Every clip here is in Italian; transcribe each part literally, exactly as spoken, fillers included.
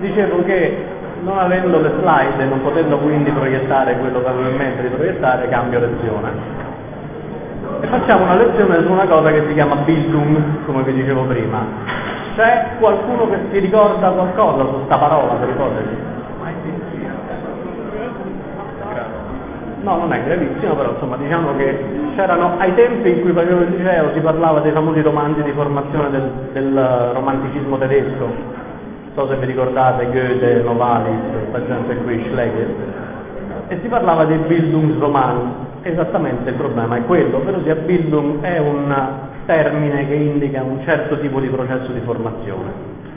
dicevo che non avendo le slide e non potendo quindi proiettare quello che avevo in mente di proiettare, cambio lezione. E facciamo una lezione su una cosa che si chiama Bildung, come vi dicevo prima. C'è qualcuno che si ricorda qualcosa su sta parola, per ipotesi? No, non è gravissimo, però insomma diciamo che c'erano ai tempi in cui facevo il liceo si parlava dei famosi romanzi di formazione del, del romanticismo tedesco. Non so se vi ricordate Goethe, Novalis, questa gente qui, Schlegel, e si parlava dei Bildungsroman. Esattamente il problema è quello, però sia Bildung è un termine che indica un certo tipo di processo di formazione.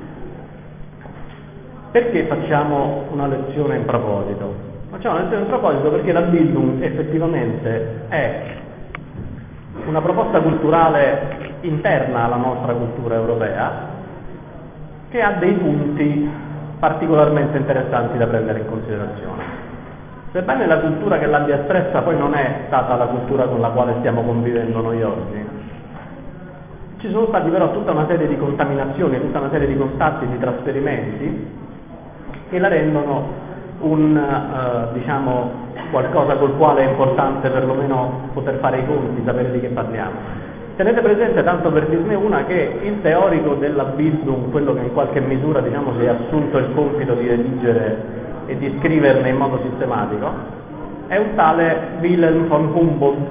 Perché facciamo una lezione in proposito? Facciamo una lezione in proposito perché la Bildung effettivamente è una proposta culturale interna alla nostra cultura europea che ha dei punti particolarmente interessanti da prendere in considerazione. Sebbene la cultura che l'abbia espressa poi non è stata la cultura con la quale stiamo convivendo noi oggi, ci sono stati però tutta una serie di contaminazioni, tutta una serie di contatti, di trasferimenti che la rendono un eh, diciamo qualcosa col quale è importante perlomeno poter fare i conti, sapere di che parliamo. Tenete presente, tanto per dirne una, che il teorico della Bildung, quello che in qualche misura diciamo si è assunto il compito di redigere e di scriverne in modo sistematico, è un tale Wilhelm von Humboldt.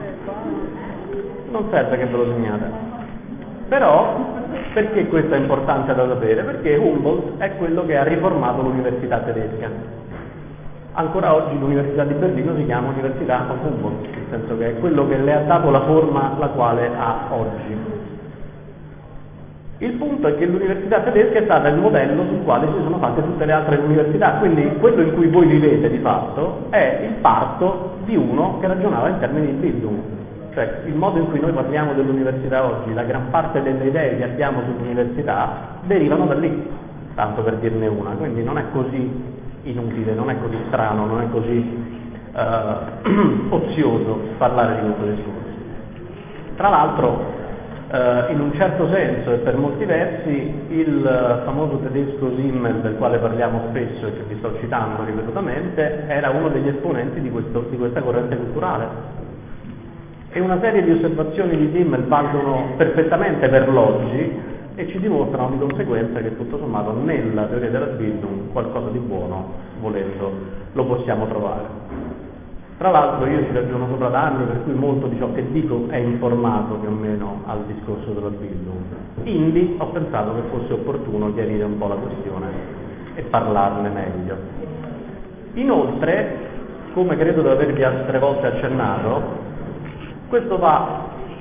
Non serve che ve lo segnate. Però, perché questo è importante da sapere? Perché Humboldt è quello che ha riformato l'università tedesca. Ancora oggi l'Università di Berlino si chiama Università von Humboldt, nel senso che è quello che le ha dato la forma la quale ha oggi. Il punto è che l'università tedesca è stata il modello sul quale si sono fatte tutte le altre università, quindi quello in cui voi vivete di fatto è il parto di uno che ragionava in termini di Bildung. Cioè il modo in cui noi parliamo dell'università oggi, la gran parte delle idee che abbiamo sull'università derivano da lì, tanto per dirne una, quindi non è così inutile, non è così strano, non è così uh, ozioso parlare di questo discorso. Tra l'altro, uh, in un certo senso e per molti versi, il famoso tedesco Simmel, del quale parliamo spesso e che vi sto citando ripetutamente, era uno degli esponenti di, questo, di questa corrente culturale. E una serie di osservazioni di Simmel valgono perfettamente per l'oggi e ci dimostrano di conseguenza che tutto sommato nella teoria della Bildung qualcosa di buono, volendo, lo possiamo trovare. Tra l'altro io ci ragiono sopra da anni, per cui molto di ciò che dico è informato più o meno al discorso della Bildung. Quindi ho pensato che fosse opportuno chiarire un po' la questione e parlarne meglio. Inoltre, come credo di avervi altre volte accennato, questo va...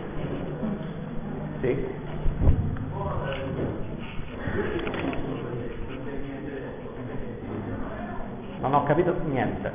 Sì? Non ho capito niente.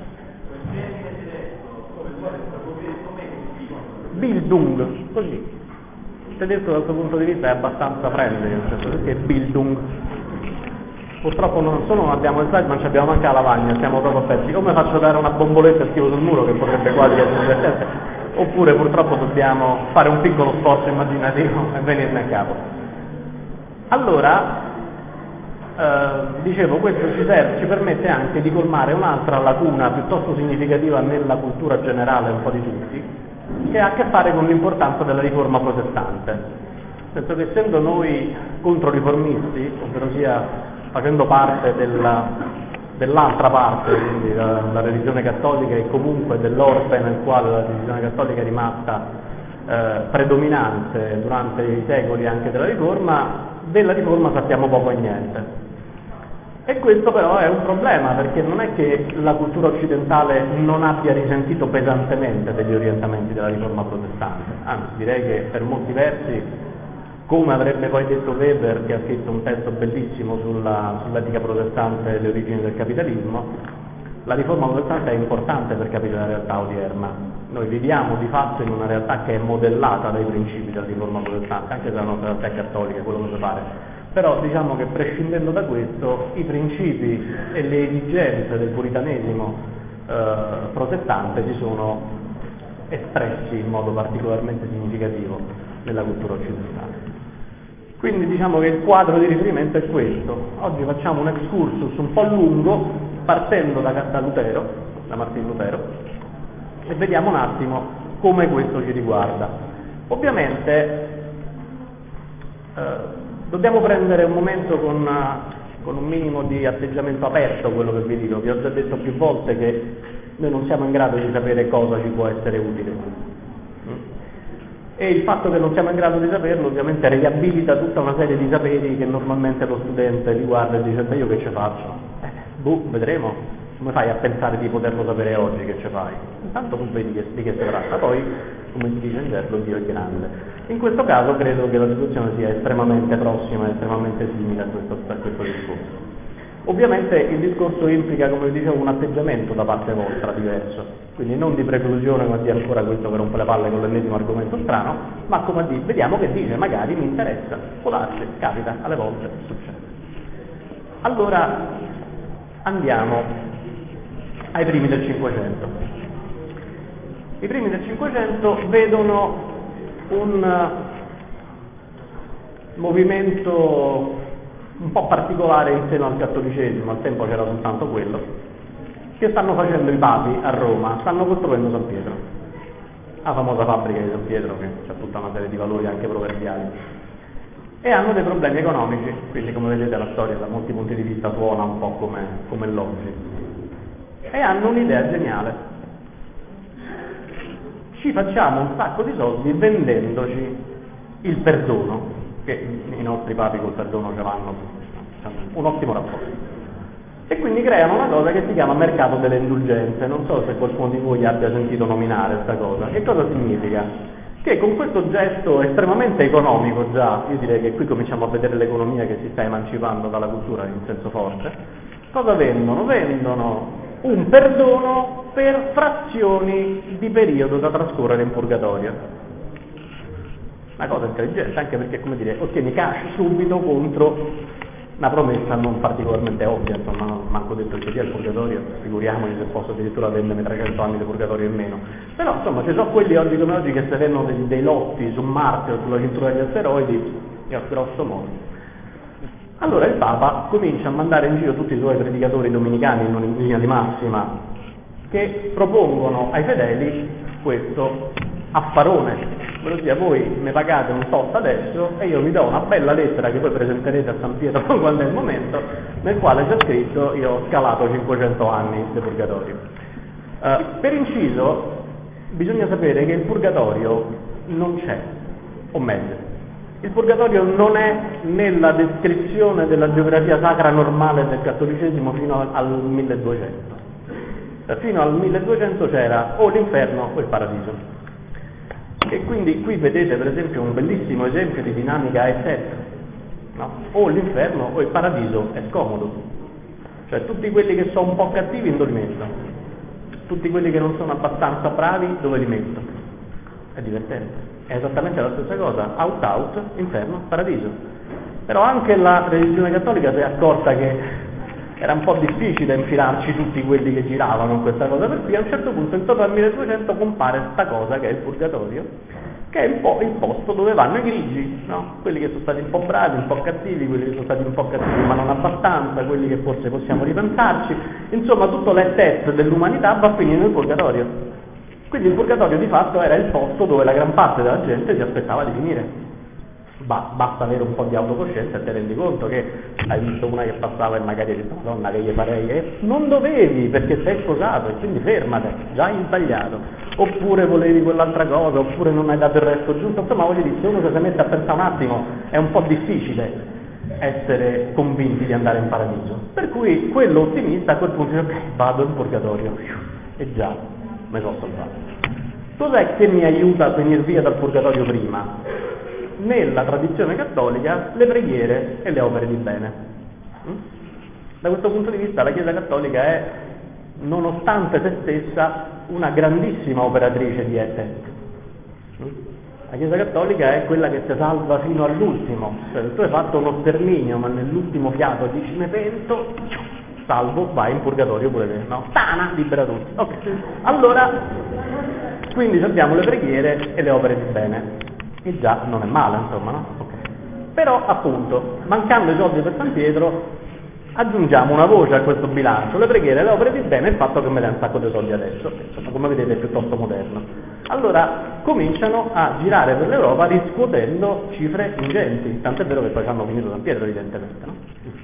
Bildung, così. Il tedesco dal suo punto di vista è abbastanza friendly, nel senso perché Bildung. Purtroppo non solo non abbiamo il slide, ma non abbiamo anche la lavagna, siamo proprio pezzi. Come faccio dare una bomboletta e scrivo sul muro, che potrebbe quasi essere divertente, oppure purtroppo dobbiamo fare un piccolo sforzo immaginativo e venirne a capo. Allora, Uh, dicevo, questo ci, serve, ci permette anche di colmare un'altra lacuna piuttosto significativa nella cultura generale un po' di tutti, che ha a che fare con l'importanza della riforma protestante. Nel senso che essendo noi controriformisti, ovvero sia facendo parte della, dell'altra parte, quindi la, la religione cattolica e comunque dell'orbe nel quale la religione cattolica è rimasta eh, predominante durante i secoli anche della riforma, della riforma sappiamo poco e niente. E questo però è un problema, perché non è che la cultura occidentale non abbia risentito pesantemente degli orientamenti della riforma protestante, anzi direi che per molti versi, come avrebbe poi detto Weber, che ha scritto un testo bellissimo sulla, sull'etica protestante e le origini del capitalismo, la riforma protestante è importante per capire la realtà odierna. Noi viviamo di fatto in una realtà che è modellata dai principi della riforma protestante, anche se la nostra realtà è cattolica, quello che si pare. Però diciamo che prescindendo da questo, i principi e le esigenze del puritanesimo eh, protestante si sono espressi in modo particolarmente significativo nella cultura occidentale. Quindi diciamo che il quadro di riferimento è questo. Oggi facciamo un excursus un po' lungo, partendo da, da Lutero, da Martin Lutero, e vediamo un attimo come questo ci riguarda. Ovviamente eh, dobbiamo prendere un momento con, con un minimo di atteggiamento aperto quello che vi dico. Vi ho già detto più volte che noi non siamo in grado di sapere cosa ci può essere utile. E il fatto che non siamo in grado di saperlo ovviamente riabilita tutta una serie di saperi che normalmente lo studente li guarda e dice: ma io che ci faccio? Eh, boh, vedremo. Come fai a pensare di poterlo sapere oggi? Che ci fai? Intanto tu vedi che, di che si tratta, poi, come si dice in gergo, Dio è grande. In questo caso credo che la situazione sia estremamente prossima, estremamente simile a questo, a questo discorso. Ovviamente il discorso implica, come vi dicevo, un atteggiamento da parte vostra diverso, quindi non di preclusione, ma di ancora questo che rompe le palle con l'ennesimo argomento strano, ma come a dire, vediamo che dice, magari mi interessa, può darsi, capita, alle volte succede. Allora andiamo ai primi del Cinquecento. I primi del Cinquecento vedono un movimento un po' particolare in seno al cattolicesimo, al tempo c'era soltanto quello, che stanno facendo i papi a Roma, stanno costruendo San Pietro, la famosa fabbrica di San Pietro che ha tutta una serie di valori anche proverbiali, e hanno dei problemi economici, quindi come vedete la storia da molti punti di vista suona un po' come, come l'oggi, e hanno un'idea geniale: ci facciamo un sacco di soldi vendendoci il perdono, che i nostri papi col perdono ce l'hanno, un ottimo rapporto, e quindi creano una cosa che si chiama mercato delle indulgenze. Non so se qualcuno di voi abbia sentito nominare questa cosa. Che cosa significa? Che con questo gesto estremamente economico, già io direi che qui cominciamo a vedere l'economia che si sta emancipando dalla cultura in senso forte, cosa vendono? Vendono un perdono per frazioni di periodo da trascorrere in purgatorio. Una cosa intelligente, anche perché, come dire, ottieni cash subito contro una promessa non particolarmente ovvia, insomma, non manco detto che sia il purgatorio, figuriamoci se posso addirittura vendermi trecento anni di purgatorio in meno. Però, insomma, ci sono quelli oggi come oggi che se vendono dei, dei lotti su Marte o sulla cintura degli asteroidi, a grosso modo. Allora il Papa comincia a mandare in giro tutti i suoi predicatori dominicani, non in linea di massima, che propongono ai fedeli questo affarone. Ossia, voi mi pagate un tot adesso e io vi do una bella lettera che poi presenterete a San Pietro quando è il momento, nel quale c'è scritto: io ho scalato cinquecento anni di purgatorio. Uh, per inciso, bisogna sapere che il purgatorio non c'è, o meglio, il purgatorio non è nella descrizione della geografia sacra normale del cattolicesimo fino al milleduecento. Fino al milleduecento c'era o l'inferno o il paradiso. E quindi qui vedete per esempio un bellissimo esempio di dinamica a effetto, no? O l'inferno o il paradiso è scomodo, cioè tutti quelli che sono un po' cattivi dove li metto, tutti quelli che non sono abbastanza bravi dove li metto, è divertente, è esattamente la stessa cosa, out out, inferno, paradiso. Però anche la religione cattolica si è accorta che era un po' difficile infilarci tutti quelli che giravano in questa cosa, per cui a un certo punto intorno al milleduecento compare questa cosa che è il purgatorio, che è un po' il posto dove vanno i grigi, no? Quelli che sono stati un po' bravi, un po' cattivi, quelli che sono stati un po' cattivi ma non abbastanza, quelli che forse possiamo ripensarci, insomma tutto l'essere dell'umanità va a finire nel purgatorio. Quindi il purgatorio di fatto era il posto dove la gran parte della gente si aspettava di finire. Ba- basta avere un po' di autocoscienza e ti rendi conto che hai visto una che passava e magari hai detto: Madonna, che gli farei? E non dovevi, perché sei sposato, e quindi fermate, già hai sbagliato, oppure volevi quell'altra cosa, oppure non hai dato il resto giusto. Insomma, voglio dire, se uno si mette a pensare un attimo è un po' difficile essere convinti di andare in paradiso, per cui quello ottimista a quel punto dice: ok, vado in purgatorio, e già mi sono salvato. Cos'è che mi aiuta a venire via dal purgatorio prima? Nella tradizione cattolica le preghiere e le opere di bene. Da questo punto di vista la Chiesa cattolica è, nonostante se stessa, una grandissima operatrice di et-et. La Chiesa cattolica è quella che ti salva fino all'ultimo, cioè tu hai fatto uno sterminio ma nell'ultimo fiato dici: me pento, salvo, vai in purgatorio pure te, no? Tana, libera tutti. Ok, allora quindi abbiamo le preghiere e le opere di bene. E già non è male, insomma, no? Okay. Però, appunto, mancando i soldi per San Pietro, aggiungiamo una voce a questo bilancio, le preghiere, le opere di bene e il fatto che me dà un sacco di soldi adesso, insomma, come vedete è piuttosto moderno. Allora cominciano a girare per l'Europa riscuotendo cifre ingenti, tant'è vero che poi ci hanno finito San Pietro evidentemente, no?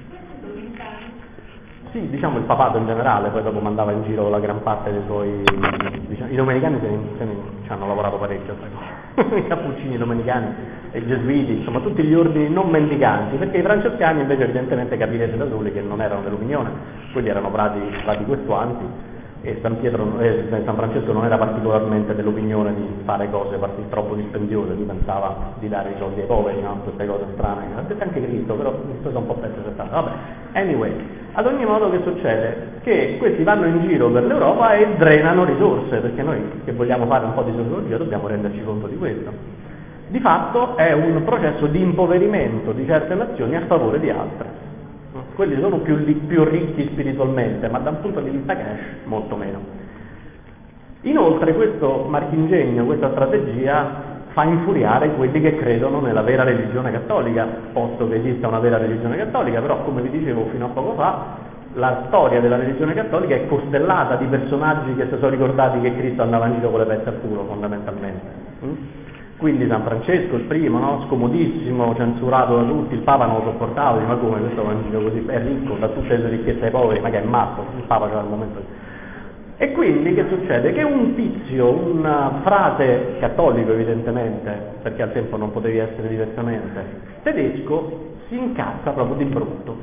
Sì, diciamo il papato in generale, poi dopo mandava in giro la gran parte dei suoi, diciamo, i domenicani se ne, se ne, ci hanno lavorato parecchio, i cappuccini domenicani, i gesuiti, insomma tutti gli ordini non mendicanti, perché i francescani invece evidentemente capirete da soli che non erano dell'opinione, quelli erano frati, frati questuanti, e San Pietro, eh, San Francesco non era particolarmente dell'opinione di fare cose troppo dispendiose, lui pensava di dare i soldi ai poveri, no? Queste cose strane, l'ha detto anche Cristo, però questo è un po' perso settato. Vabbè, anyway, ad ogni modo che succede? Che questi vanno in giro per l'Europa e drenano risorse, perché noi che vogliamo fare un po' di sociologia dobbiamo renderci conto di questo. Di fatto è un processo di impoverimento di certe nazioni a favore di altre. Quelli sono più, più ricchi spiritualmente, ma da un punto di vista cash molto meno. Inoltre questo marchingegno, questa strategia fa infuriare quelli che credono nella vera religione cattolica, posto che esista una vera religione cattolica, però come vi dicevo fino a poco fa, la storia della religione cattolica è costellata di personaggi che si sono ricordati che Cristo andava in giro con le pezze al culo, fondamentalmente. Mm? Quindi San Francesco, il primo, no? Scomodissimo, censurato da tutti, il Papa non lo sopportava, ma come questo va in giro così, è ricco, da tutte le sue ricchezze ai poveri, ma che è matto, il Papa c'era al momento. E quindi che succede? Che un tizio, un frate cattolico evidentemente, perché al tempo non potevi essere diversamente, tedesco, si incazza proprio di brutto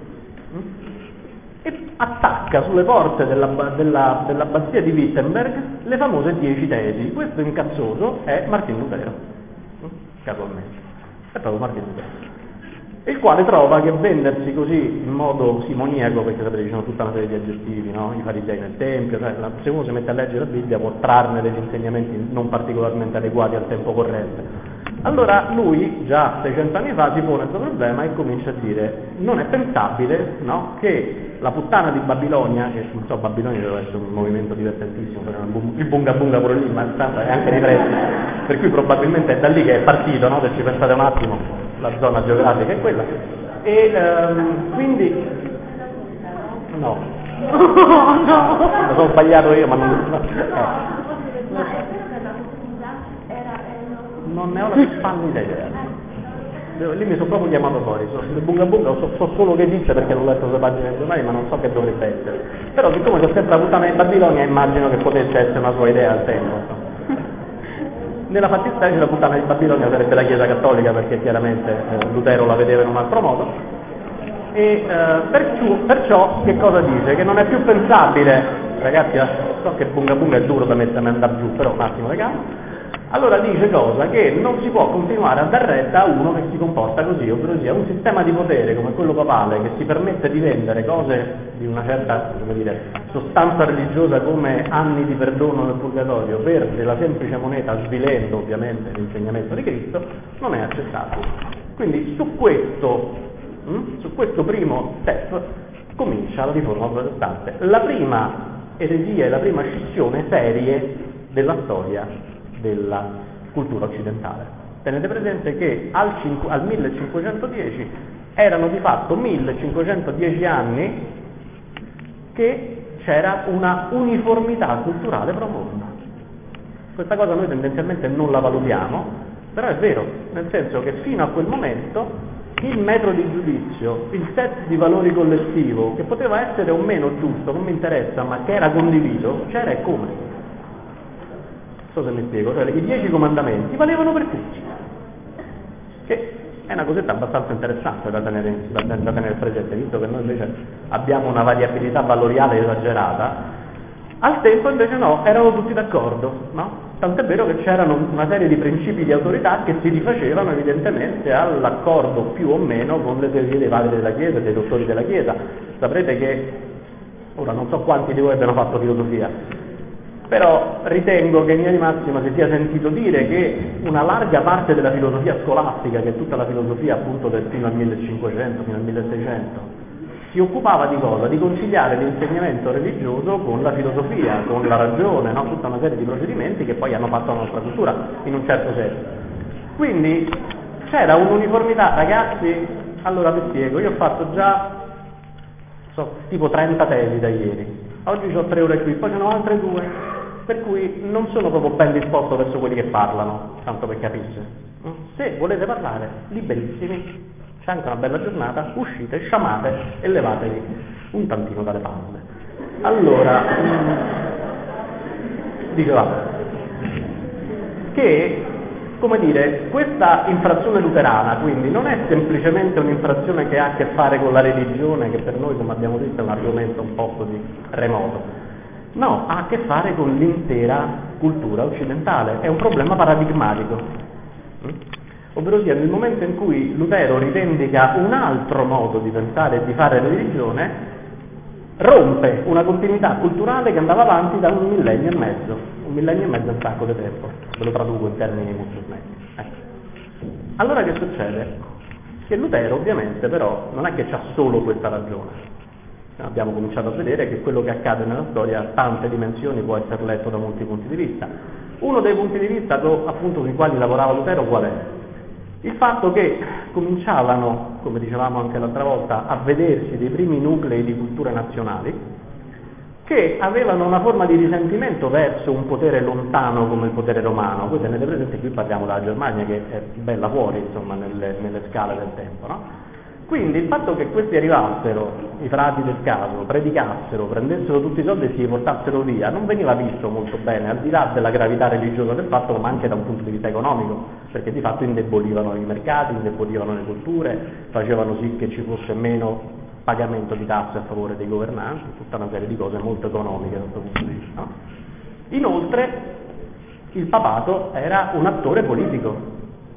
e attacca sulle porte della, della, dell'abbazia di Wittenberg le famose dieci tesi. Questo incazzoso è Martin Lutero, casualmente, è proprio Martin Lutero, il quale trova che vendersi così in modo simoniaco, perché sapete ci sono tutta una serie di aggettivi, no? I farisei nel tempio, cioè, se uno si mette a leggere la Bibbia può trarne degli insegnamenti non particolarmente adeguati al tempo corrente. Allora lui già seicento anni fa si pone questo problema e comincia a dire: non è pensabile, no, che la puttana di Babilonia, che non so, Babilonia deve essere un movimento divertentissimo, il bunga bunga pure lì, ma intanto è anche nei pressi, per cui probabilmente è da lì che è partito, no? Se ci pensate un attimo, la zona geografica è quella. E um, quindi no, no, mi sono sbagliato io, ma non no. eh. Non ne ho la più pallida idea. Lì mi sono proprio chiamato fuori, il bunga bunga so, so solo che dice perché non ho letto le pagine del giornale, ma non so che dovrebbe essere. Però siccome c'è sempre la puttana di Babilonia, immagino che potesse essere una sua idea al tempo. Nella fattispecie la puttana di Babilonia sarebbe la Chiesa Cattolica, perché chiaramente eh, Lutero la vedeva in un altro modo. E eh, perciò, perciò che cosa dice? Che non è più pensabile, ragazzi, so che bunga bunga è duro da mettermi a andare giù, però un attimo ragazzi. Allora dice cosa? Che non si può continuare a dar retta a uno che si comporta così, ovvero sia un sistema di potere come quello papale che si permette di vendere cose di una certa, come dire, sostanza religiosa come anni di perdono nel purgatorio per della semplice moneta, svilendo ovviamente l'insegnamento di Cristo, non è accettabile. Quindi su questo, hm, su questo primo step comincia la riforma protestante, la prima eresia e la prima scissione serie della storia della cultura occidentale. Tenete presente che al, cinque, al millecinquecentodieci erano di fatto millecinquecentodieci anni che c'era una uniformità culturale profonda. Questa cosa noi tendenzialmente non la valutiamo, però è vero, nel senso che fino a quel momento il metro di giudizio, il set di valori collettivo, che poteva essere o meno giusto, non mi interessa, ma che era condiviso, c'era e come. Non so se mi spiego, cioè i dieci comandamenti valevano per tutti, che è una cosetta abbastanza interessante da tenere, da, da tenere presente, visto che noi invece abbiamo una variabilità valoriale esagerata. Al tempo invece no, erano tutti d'accordo, no? Tant'è vero che c'erano una serie di principi di autorità che si rifacevano evidentemente all'accordo più o meno con le teorie dei padri della Chiesa e dei dottori della Chiesa. Saprete che, ora non so quanti di voi abbiano fatto filosofia, però ritengo che in linea di massima si sia sentito dire che una larga parte della filosofia scolastica, che è tutta la filosofia appunto del fino al millecinquecento, fino al milleseicento, si occupava di cosa? Di conciliare l'insegnamento religioso con la filosofia, con la ragione, no? Tutta una serie di procedimenti che poi hanno fatto la nostra cultura in un certo senso. Quindi c'era un'uniformità, ragazzi, allora vi spiego, io ho fatto già so, tipo trenta tesi da ieri, oggi ho tre ore qui, poi ce ne ho altre due, per cui non sono proprio ben disposto verso quelli che parlano, tanto per capirsi. Se volete parlare, liberissimi, c'è anche una bella giornata, uscite, sciamate e levatevi un tantino dalle palle. Allora, dicevamo che, come dire, questa infrazione luterana quindi non è semplicemente un'infrazione che ha a che fare con la religione, che per noi, come abbiamo visto, è un argomento un po' così remoto. No, ha a che fare con l'intera cultura occidentale, è un problema paradigmatico. Ovvero sia, nel momento in cui Lutero rivendica un altro modo di pensare e di fare religione, rompe una continuità culturale che andava avanti da un millennio e mezzo. Un millennio e mezzo è un sacco di tempo, ve lo traduco in termini molto snelli. Ecco. Allora che succede? Che Lutero ovviamente però non è che c'ha solo questa ragione. Abbiamo cominciato a vedere che quello che accade nella storia ha tante dimensioni, può essere letto da molti punti di vista. Uno dei punti di vista appunto sui quali lavorava Lutero qual è? Il fatto che cominciavano, come dicevamo anche l'altra volta, a vedersi dei primi nuclei di culture nazionali che avevano una forma di risentimento verso un potere lontano come il potere romano. Voi tenete presente, qui parliamo della Germania che è bella fuori, insomma, nelle, nelle scale del tempo, no? Quindi il fatto che questi arrivassero, i frati del caso, predicassero, prendessero tutti i soldi e si portassero via, non veniva visto molto bene, al di là della gravità religiosa del fatto, ma anche da un punto di vista economico, perché di fatto indebolivano i mercati, indebolivano le culture, facevano sì che ci fosse meno pagamento di tasse a favore dei governanti, tutta una serie di cose molto economiche da questo punto di vista. No? Inoltre, il papato era un attore politico.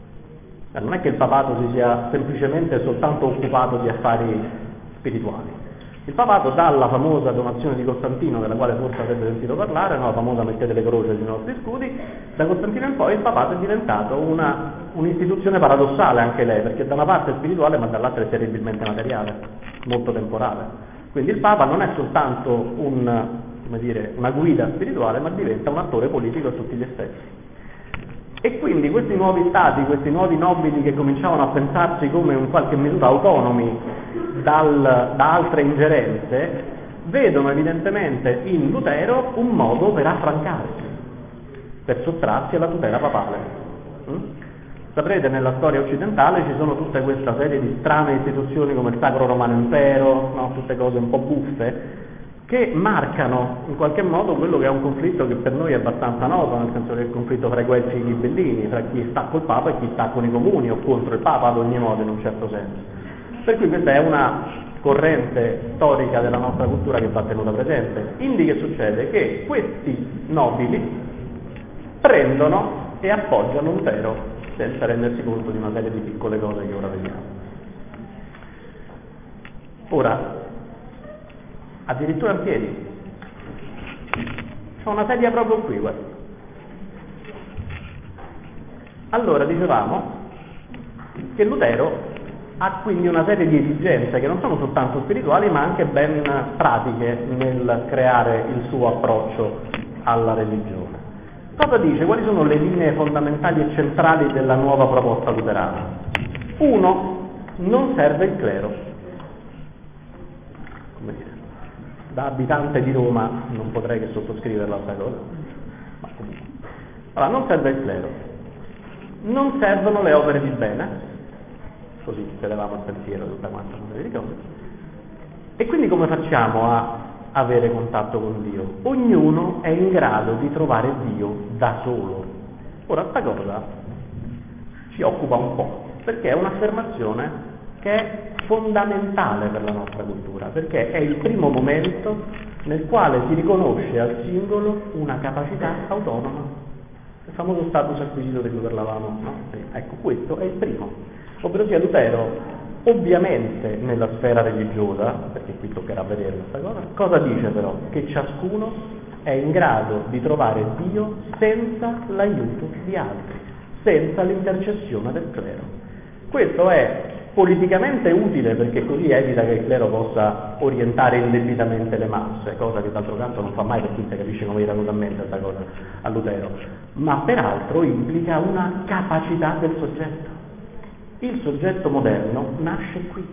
Non è che il papato si sia semplicemente soltanto occupato di affari spirituali. Il papato, dalla famosa donazione di Costantino, della quale forse avete sentito parlare, no? La famosa mettete le croci sui nostri scudi, da Costantino in poi il papato è diventato una, un'istituzione paradossale anche lei, perché da una parte è spirituale ma dall'altra è terribilmente materiale, molto temporale. Quindi il papa non è soltanto un, come dire, una guida spirituale, ma diventa un attore politico a tutti gli effetti. E quindi questi nuovi stati, questi nuovi nobili che cominciavano a pensarsi come in qualche misura autonomi dal, da altre ingerenze, vedono evidentemente in Lutero un modo per affrancarsi, per sottrarsi alla tutela papale. Mm? Saprete, nella storia occidentale ci sono tutta questa serie di strane istituzioni come il Sacro Romano Impero, no? Tutte cose un po' buffe, che marcano in qualche modo quello che è un conflitto che per noi è abbastanza noto, nel senso che è il conflitto fra i guelfi e i ghibellini, fra chi sta col Papa e chi sta con i comuni o contro il Papa ad ogni modo in un certo senso. Per cui questa è una corrente storica della nostra cultura che va tenuta presente. Quindi che succede? Che questi nobili prendono e appoggiano Lutero senza rendersi conto di una serie di piccole cose che ora vediamo. Ora, addirittura in piedi, c'è una sedia proprio qui, guarda. Allora dicevamo che Lutero ha quindi una serie di esigenze che non sono soltanto spirituali ma anche ben pratiche nel creare il suo approccio alla religione. Cosa dice? Quali sono le linee fondamentali e centrali della nuova proposta luterana? Uno, non serve il clero. Come dire? Da abitante di Roma non potrei che sottoscriverla questa cosa, ma comunque. Allora, non serve il clero, non servono le opere di bene, così tenevamo il pensiero tutta quanta una serie di cose, e quindi come facciamo a avere contatto con Dio? Ognuno è in grado di trovare Dio da solo. Ora, sta cosa ci occupa un po', perché è un'affermazione che è fondamentale per la nostra cultura, perché è il primo momento nel quale si riconosce al singolo una capacità autonoma, il famoso status acquisito di cui parlavamo, no? Ecco, questo è il primo, ovvero sia Lutero, ovviamente nella sfera religiosa, perché qui toccherà vedere questa cosa, cosa dice però? Che ciascuno è in grado di trovare Dio senza l'aiuto di altri, senza l'intercessione del clero. Questo è politicamente utile perché così evita che il clero possa orientare indebitamente le masse, cosa che d'altro canto non fa mai, per cui si capisce come era totalmente questa cosa a Lutero, ma peraltro implica una capacità del soggetto. il soggetto moderno nasce qui.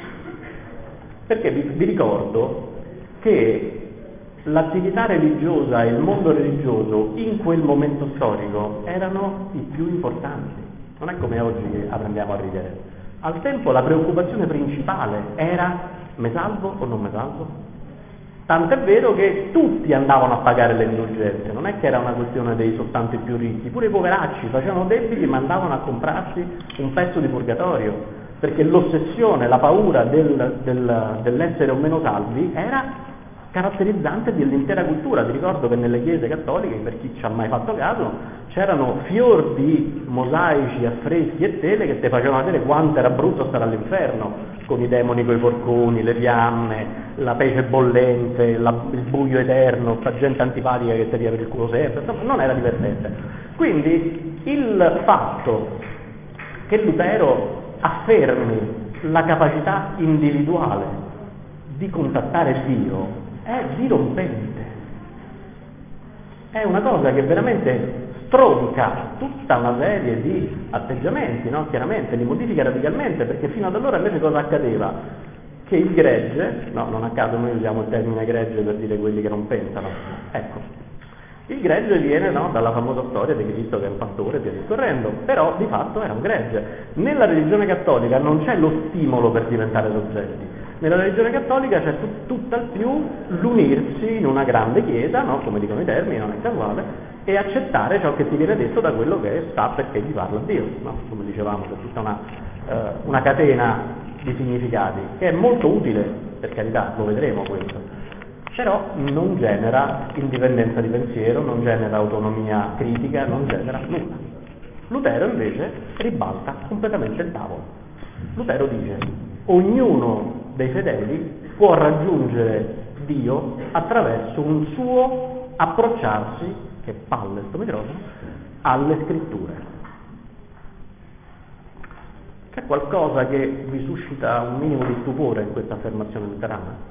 Perché vi, vi ricordo che l'attività religiosa e il mondo religioso in quel momento storico erano i più importanti. Non è come oggi che apprendiamo a ridere. Al tempo la preoccupazione principale era: me salvo o non me salvo? Tant'è vero che tutti andavano a pagare le indulgenze, non è che era una questione dei soltanto i più ricchi, pure i poveracci facevano debiti ma andavano a comprarsi un pezzo di purgatorio, perché l'ossessione, la paura del, del, dell'essere o meno salvi era caratterizzante dell'intera cultura. Ti ricordo che nelle chiese cattoliche, per chi ci ha mai fatto caso, c'erano fior di mosaici, affreschi e tele che ti facevano vedere quanto era brutto stare all'inferno, con i demoni coi porconi, le fiamme, la pece bollente, la, il buio eterno, sta gente antipatica che ti tira per il culo sempre, insomma non era divertente. Quindi il fatto che Lutero affermi la capacità individuale di contattare Dio è dirompente, è una cosa che veramente stronca tutta una serie di atteggiamenti, no? Chiaramente li modifica radicalmente, perché fino ad allora invece cosa accadeva? Che il gregge, no, non a caso noi usiamo il termine gregge per dire quelli che non pensano, ecco, il gregge viene, no, dalla famosa storia di Cristo che è un pastore e via discorrendo, però di fatto era un gregge. Nella religione cattolica non c'è lo stimolo per diventare soggetti. Nella religione cattolica c'è tut, tutt'al più l'unirsi in una grande chiesa, no? Come dicono i termini, non è casuale, e accettare ciò che ti viene detto da quello che sta perché ti parla Dio, no? Come dicevamo, c'è tutta una, eh, una catena di significati che è molto utile, per carità, lo vedremo questo, però non genera indipendenza di pensiero, non genera autonomia critica, non genera nulla. Lutero invece ribalta completamente il tavolo. Lutero dice: ognuno dei fedeli può raggiungere Dio attraverso un suo approcciarsi, che palle sto microfono, alle scritture. C'è qualcosa che vi suscita un minimo di stupore in questa affermazione luterana?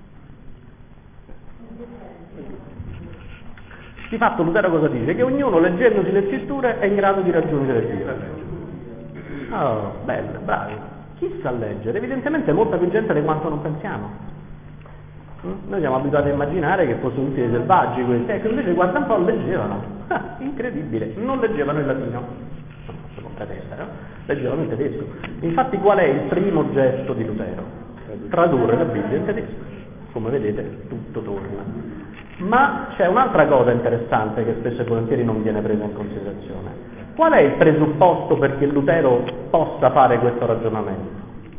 Di fatto Lutero cosa dice? Che ognuno, leggendosi le scritture, è in grado di raggiungere Dio. Oh, bello, bravi. Chi sa leggere? Evidentemente molta più gente di quanto non pensiamo. Noi siamo abituati a immaginare che fossero tutti dei selvaggi questi, ecco, invece guarda un po' leggevano. Ah, incredibile, non leggevano il latino, non posso pretendere, no? Leggevano il tedesco. Infatti qual è il primo gesto di Lutero? Tradurre la Bibbia in tedesco. Come vedete tutto torna. Ma c'è un'altra cosa interessante che spesso e volentieri non viene presa in considerazione. Qual è il presupposto perché Lutero possa fare questo ragionamento?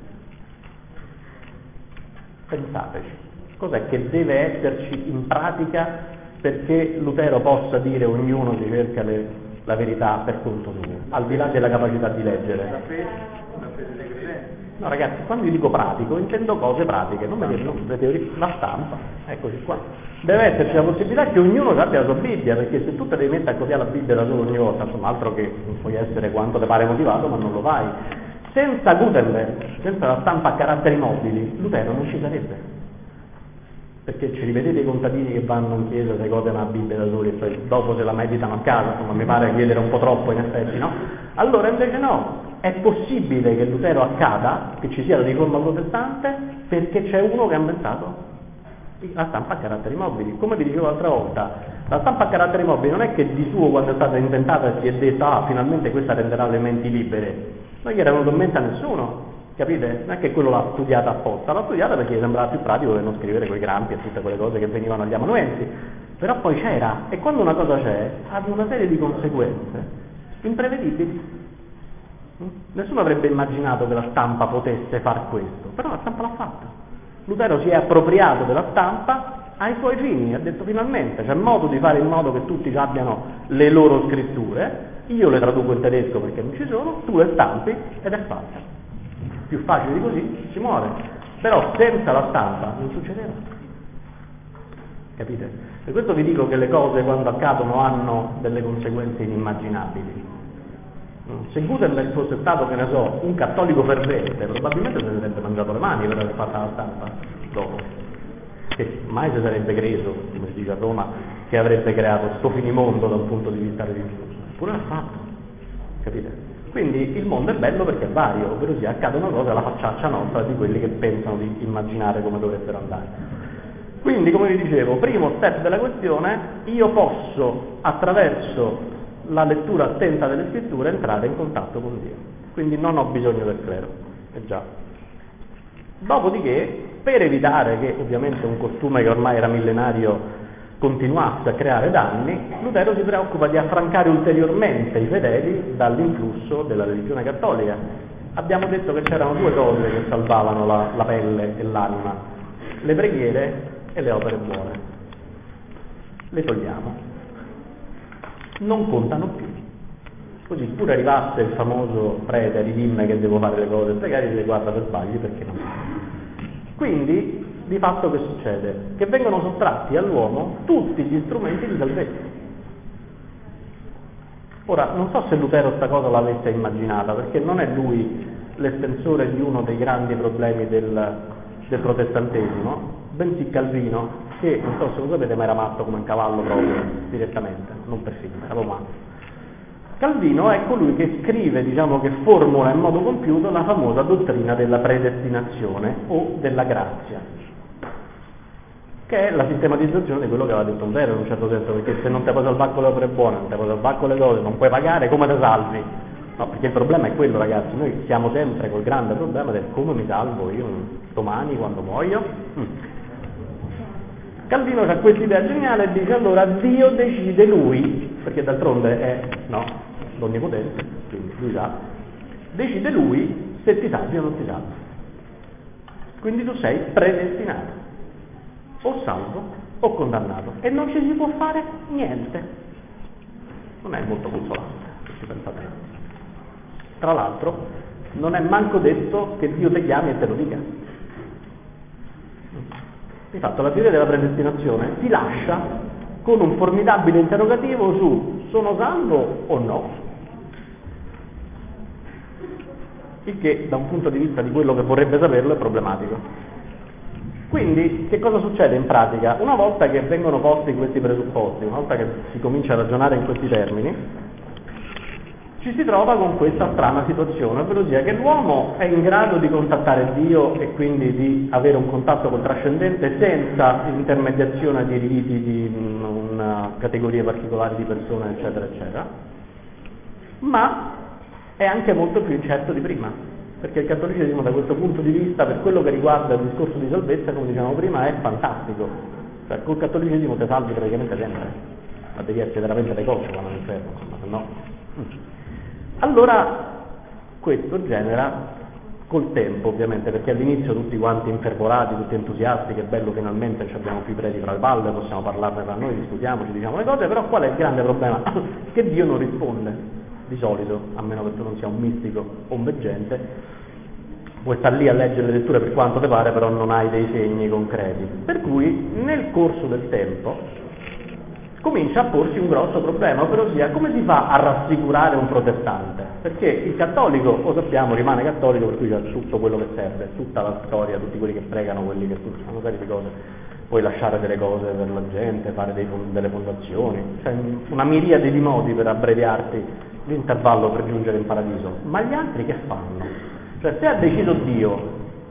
Pensateci, cos'è che deve esserci in pratica perché Lutero possa dire ognuno si cerca le, la verità per conto suo, al di là della capacità di leggere? La fede, la fede dei credenti. No ragazzi, quando io dico pratico intendo cose pratiche, non mi dicono le teorie, la stampa, eccoci qua. Deve esserci la possibilità che ognuno abbia la sua Bibbia, perché se tu te devi mettere a copiare la Bibbia da solo ogni volta, insomma, altro che non puoi essere quanto ti pare motivato, ma non lo fai. Senza Gutenberg, senza la stampa a caratteri mobili, Lutero non ci sarebbe. Perché ci rivedete i contadini che vanno in chiesa, si copiano la Bibbia da soli e poi dopo se la meditano a casa, insomma mi pare chiedere un po' troppo in effetti, no? Allora invece no, è possibile che Lutero accada, che ci sia la riforma protestante, perché c'è uno che ha inventato la stampa a caratteri mobili. Come vi dicevo l'altra volta, la stampa a caratteri mobili non è che di suo quando è stata inventata si è detto ah finalmente questa renderà le menti libere, non gli era venuto in mente a nessuno, capite? Non è che quello l'ha studiata apposta, l'ha studiata perché gli sembrava più pratico che non scrivere quei grampi e tutte quelle cose che venivano agli amanuensi, però poi c'era, e quando una cosa c'è ha una serie di conseguenze imprevedibili. Nessuno avrebbe immaginato che la stampa potesse far questo, però la stampa l'ha fatto. Lutero si è appropriato della stampa ai suoi fini, ha detto finalmente c'è modo di fare in modo che tutti abbiano le loro scritture, io le traduco in tedesco perché non ci sono, tu le stampi ed è fatta. Più facile di così si muore, però senza la stampa non succedeva. Capite? Per questo vi dico che le cose quando accadono hanno delle conseguenze inimmaginabili. Se Gutenberg fosse stato, che ne so, un cattolico fervente, probabilmente se ne sarebbe mangiato le mani per aver fatto la stampa dopo, che mai si sarebbe creso, come si dice a Roma, che avrebbe creato sto finimondo da un punto di vista religioso. Eppure l'ha fatto, capite? Quindi il mondo è bello perché è vario, ovvero sia accadono cose alla facciaccia nostra di quelli che pensano di immaginare come dovrebbero andare. Quindi, come vi dicevo, primo step della questione, io posso, attraverso la lettura attenta delle scritture, entrare in contatto con Dio. Quindi non ho bisogno del clero, è già. Dopodiché, per evitare che ovviamente un costume che ormai era millenario continuasse a creare danni, Lutero si preoccupa di affrancare ulteriormente i fedeli dall'influsso della religione cattolica. Abbiamo detto che c'erano due cose che salvavano la, la pelle e l'anima: le preghiere e le opere buone. Le togliamo. Non contano più. Così pure arrivasse il famoso prete, ridimmi che devo fare le cose, magari le guarda per sbagli, perché no. Quindi, di fatto che succede? Che vengono sottratti all'uomo tutti gli strumenti di salvezza. Ora, non so se Lutero sta cosa l'avesse immaginata, perché non è lui l'estensore di uno dei grandi problemi del, del protestantesimo, bensì Calvino, che, non so se lo sapete, ma era matto come un cavallo proprio, direttamente, non per film, era proprio matto. Calvino è colui che scrive, diciamo che formula in modo compiuto la famosa dottrina della predestinazione o della grazia, che è la sistematizzazione di quello che aveva detto Lutero in un certo senso, perché se non ti puoi salvare con le opere buone, non ti puoi salvare con le cose, non puoi pagare, come ti salvi? No, perché il problema è quello, ragazzi, noi siamo sempre col grande problema del come mi salvo io domani quando muoio. Mm. Calvino ha questa idea geniale e dice: allora Dio decide lui, perché d'altronde è no, l'onnipotente, quindi lui sa, decide lui se ti salvi o non ti salvi. Quindi tu sei predestinato, o salvo o condannato, e non ci si può fare niente. Non è molto consolante, se ci pensate. Tra l'altro non è manco detto che Dio ti chiami e te lo dica. Di fatto la teoria della predestinazione ti lascia con un formidabile interrogativo su sono salvo o no, il che da un punto di vista di quello che vorrebbe saperlo è problematico. Quindi che cosa succede in pratica? Una volta che vengono posti questi presupposti, una volta che si comincia a ragionare in questi termini, ci si trova con questa strana situazione, ovvero sia che l'uomo è in grado di contattare Dio e quindi di avere un contatto col trascendente senza intermediazione di riti, di una categorie particolari di persone, eccetera, eccetera, ma è anche molto più incerto di prima, perché il cattolicesimo da questo punto di vista, per quello che riguarda il discorso di salvezza, come dicevamo prima, è fantastico. Cioè col cattolicesimo ti salvi praticamente sempre, ma devi essere veramente le cose quando all'inferno, insomma, se no. Allora questo genera col tempo, ovviamente, perché all'inizio tutti quanti infervorati, tutti entusiasti, che bello, finalmente abbiamo più preti fra le palle, possiamo parlarne tra noi, discutiamoci, diciamo le cose, però qual è il grande problema? Che Dio non risponde, di solito, a meno che tu non sia un mistico o un veggente, puoi stare lì a leggere le letture per quanto ti pare, però non hai dei segni concreti. Per cui nel corso del tempo comincia a porsi un grosso problema, ovvero sia come si fa a rassicurare un protestante? Perché il cattolico, lo sappiamo, rimane cattolico, per cui c'è tutto quello che serve, tutta la storia, tutti quelli che pregano, quelli che fanno una serie di cose, puoi lasciare delle cose per la gente, fare dei, delle fondazioni, c'è una miriade di modi per abbreviarti l'intervallo per giungere in paradiso. Ma gli altri che fanno? Cioè, se ha deciso Dio,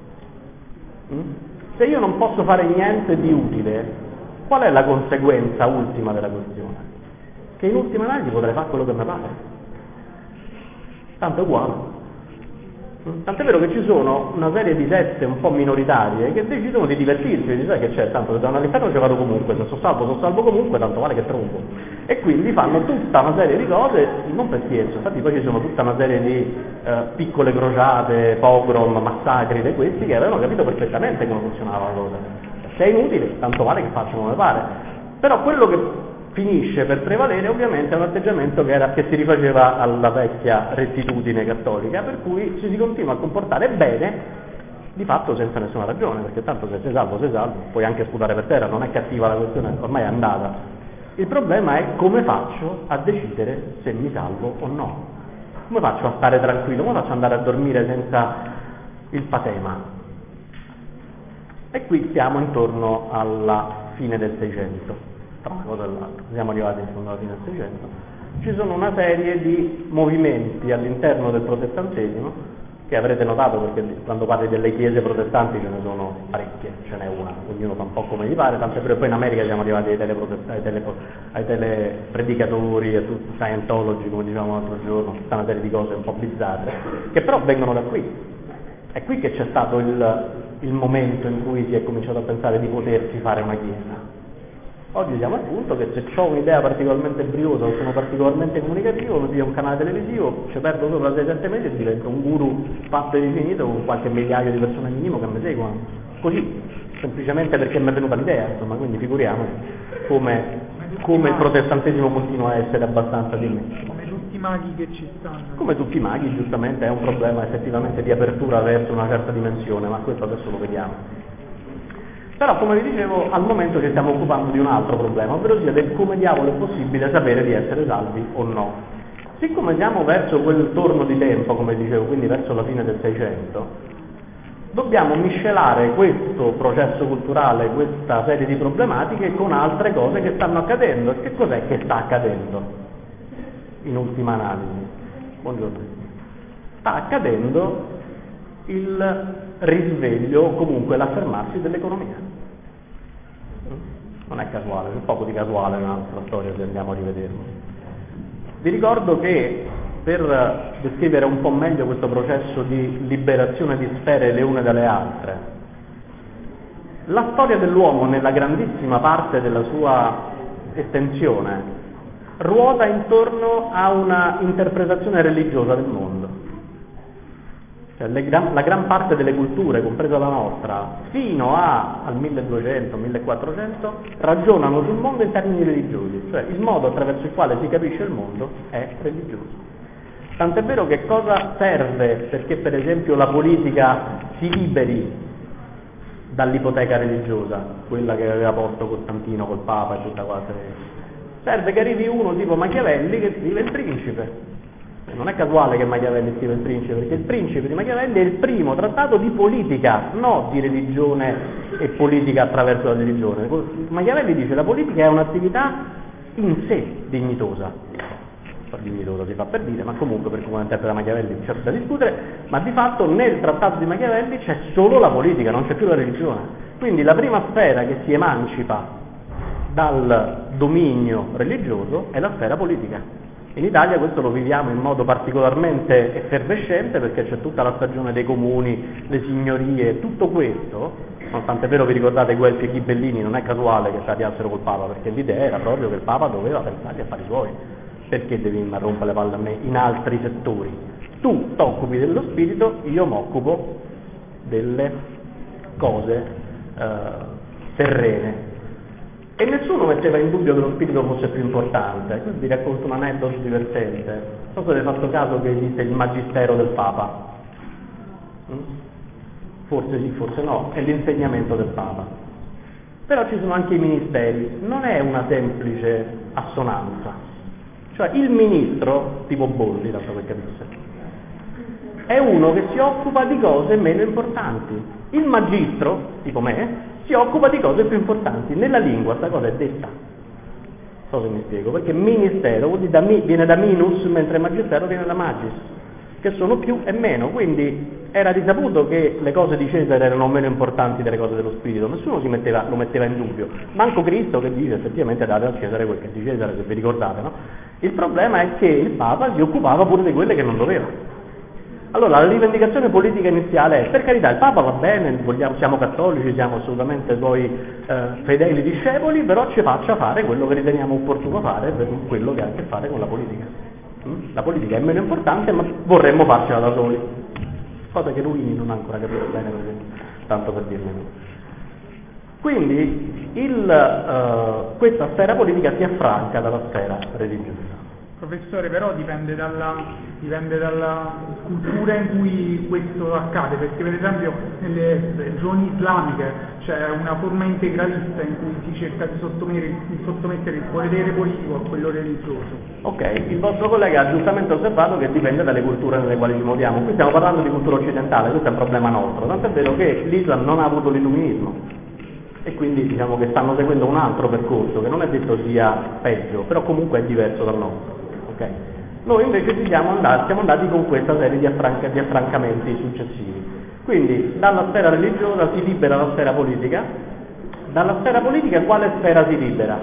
se io non posso fare niente di utile, qual è la conseguenza ultima della questione? Che in ultima analisi potrei fare quello che mi pare. Tanto è uguale. Tant'è vero che ci sono una serie di sette un po' minoritarie che decidono di divertirsi, di sai che c'è, tanto se torno all'inferno ci vado comunque, se sono salvo, sono salvo comunque, tanto vale che trombo. E quindi fanno tutta una serie di cose, non per scherzo, infatti poi ci sono tutta una serie di eh, piccole crociate, pogrom, massacri di questi che avevano capito perfettamente come funzionava la cosa. Se è inutile, tanto vale che faccio come pare. Però quello che finisce per prevalere ovviamente è un atteggiamento che, era, che si rifaceva alla vecchia rettitudine cattolica, per cui ci si continua a comportare bene, di fatto senza nessuna ragione, perché tanto se sei salvo, sei salvo, puoi anche sputare per terra, non è cattiva la questione, ormai è andata. Il problema è come faccio a decidere se mi salvo o no. Come faccio a stare tranquillo, come faccio ad andare a dormire senza il patema? E qui siamo intorno alla fine del Seicento, tra una cosa e l'altra, siamo arrivati in fondo alla fine del Seicento, ci sono una serie di movimenti all'interno del protestantesimo che avrete notato, perché quando parli delle chiese protestanti ce ne sono parecchie, ce n'è una, ognuno fa un po' come gli pare, tanto è vero poi in America siamo arrivati ai, ai, tele, ai telepredicatori, a tutti Scientology, come dicevamo l'altro giorno, tutta una serie di cose un po' bizzarre, che però vengono da qui. È qui che c'è stato il, il momento in cui si è cominciato a pensare di potersi fare una chiesa. Oggi siamo al punto che se ho un'idea particolarmente briosa o sono particolarmente comunicativo, mi via un canale televisivo, ci perdo sopra sei sette mesi e divento un guru fatto e rifinito con qualche migliaio di persone minimo che mi seguono. Così, semplicemente perché mi è venuta l'idea, insomma, quindi figuriamoci come, come il protestantesimo continua a essere abbastanza di me. Come tutti i maghi che ci stanno. Come tutti i maghi, giustamente, è un problema effettivamente di apertura verso una certa dimensione, ma questo adesso lo vediamo. Però, come vi dicevo, al momento ci stiamo occupando di un altro problema, ovvero sia del come diavolo è possibile sapere di essere salvi o no. Siccome siamo verso quel torno di tempo, come dicevo, quindi verso la fine del Seicento, dobbiamo miscelare questo processo culturale, questa serie di problematiche con altre cose che stanno accadendo. E che cos'è che sta accadendo? In ultima analisi. Buongiorno. Sta accadendo il risveglio o comunque l'affermarsi dell'economia. Non è casuale, c'è poco di casuale nella nostra storia se andiamo a rivederlo. Vi ricordo che per descrivere un po' meglio questo processo di liberazione di sfere le une dalle altre, la storia dell'uomo nella grandissima parte della sua estensione ruota intorno a una interpretazione religiosa del mondo. Cioè, le gran, la gran parte delle culture, compresa la nostra, fino a, al milleduecento millequattrocento, ragionano sul mondo in termini religiosi, cioè il modo attraverso il quale si capisce il mondo è religioso. Tant'è vero che cosa serve perché, per esempio, la politica si liberi dall'ipoteca religiosa, quella che aveva posto Costantino col Papa e tutta quella serie. Serve che arrivi uno tipo Machiavelli che scrive il Principe. Non è casuale che Machiavelli scriva il Principe, perché il Principe di Machiavelli è il primo trattato di politica, non di religione e politica attraverso la religione. Machiavelli dice che la politica è un'attività in sé dignitosa. Dignitosa si fa per dire, ma comunque per come interpreta Machiavelli c'è da discutere, ma di fatto nel trattato di Machiavelli c'è solo la politica, non c'è più la religione. Quindi la prima sfera che si emancipa dal dominio religioso è la sfera politica. In Italia questo lo viviamo in modo particolarmente effervescente perché c'è tutta la stagione dei comuni, le signorie, tutto questo, tant'è vero vi ricordate Guelfi e Ghibellini, non è casuale che si arrivassero col Papa, perché l'idea era proprio che il Papa doveva pensare a fare i suoi, perché devi rompere le palle a me in altri settori? Tu ti occupi dello spirito, io mi occupo delle cose eh, terrene. E nessuno metteva in dubbio che lo spirito fosse più importante. Qui vi racconto un aneddoto divertente. Non so se avete fatto caso che esiste il magistero del Papa. Forse sì, forse no, è l'insegnamento del Papa. Però ci sono anche i ministeri, non è una semplice assonanza. Cioè il ministro, tipo Bolli, tanto per capire, è uno che si occupa di cose meno importanti. Il magistro, tipo me, si occupa di cose più importanti. Nella lingua questa cosa è detta. Non so se mi spiego, perché ministero vuol dire da mi, viene da minus, mentre magistero viene da magis, che sono più e meno. Quindi era risaputo che le cose di Cesare erano meno importanti delle cose dello spirito, nessuno si metteva, lo metteva in dubbio. Manco Cristo che dice effettivamente date a Cesare quel che è di Cesare, se vi ricordate, no? Il problema è che il Papa si occupava pure di quelle che non doveva. Allora, la rivendicazione politica iniziale è, per carità, il Papa va bene, vogliamo, siamo cattolici, siamo assolutamente suoi eh, fedeli discepoli, però ci faccia fare quello che riteniamo opportuno fare, per quello che ha a che fare con la politica. Mm? La politica è meno importante, ma vorremmo farcela da soli. Cosa che Ruini non ha ancora capito bene, per esempio, tanto per dirne. Quindi il, eh, questa sfera politica si affranca dalla sfera religiosa. Professore, però dipende dalla, dipende dalla cultura in cui questo accade, perché per esempio nelle religioni islamiche c'è una forma integralista in cui si cerca di sottomettere, di sottomettere il potere politico a quello religioso. Ok, il vostro collega ha giustamente osservato che dipende dalle culture nelle quali ci muoviamo. Qui stiamo parlando di cultura occidentale, questo è un problema nostro, tanto è vero che l'Islam non ha avuto l'illuminismo e quindi diciamo che stanno seguendo un altro percorso che non è detto sia peggio, però comunque è diverso dal nostro. Okay? Noi invece siamo andati, siamo andati con questa serie di, affranca, di affrancamenti successivi. Quindi dalla sfera religiosa si libera la sfera politica. Dalla sfera politica quale sfera si libera?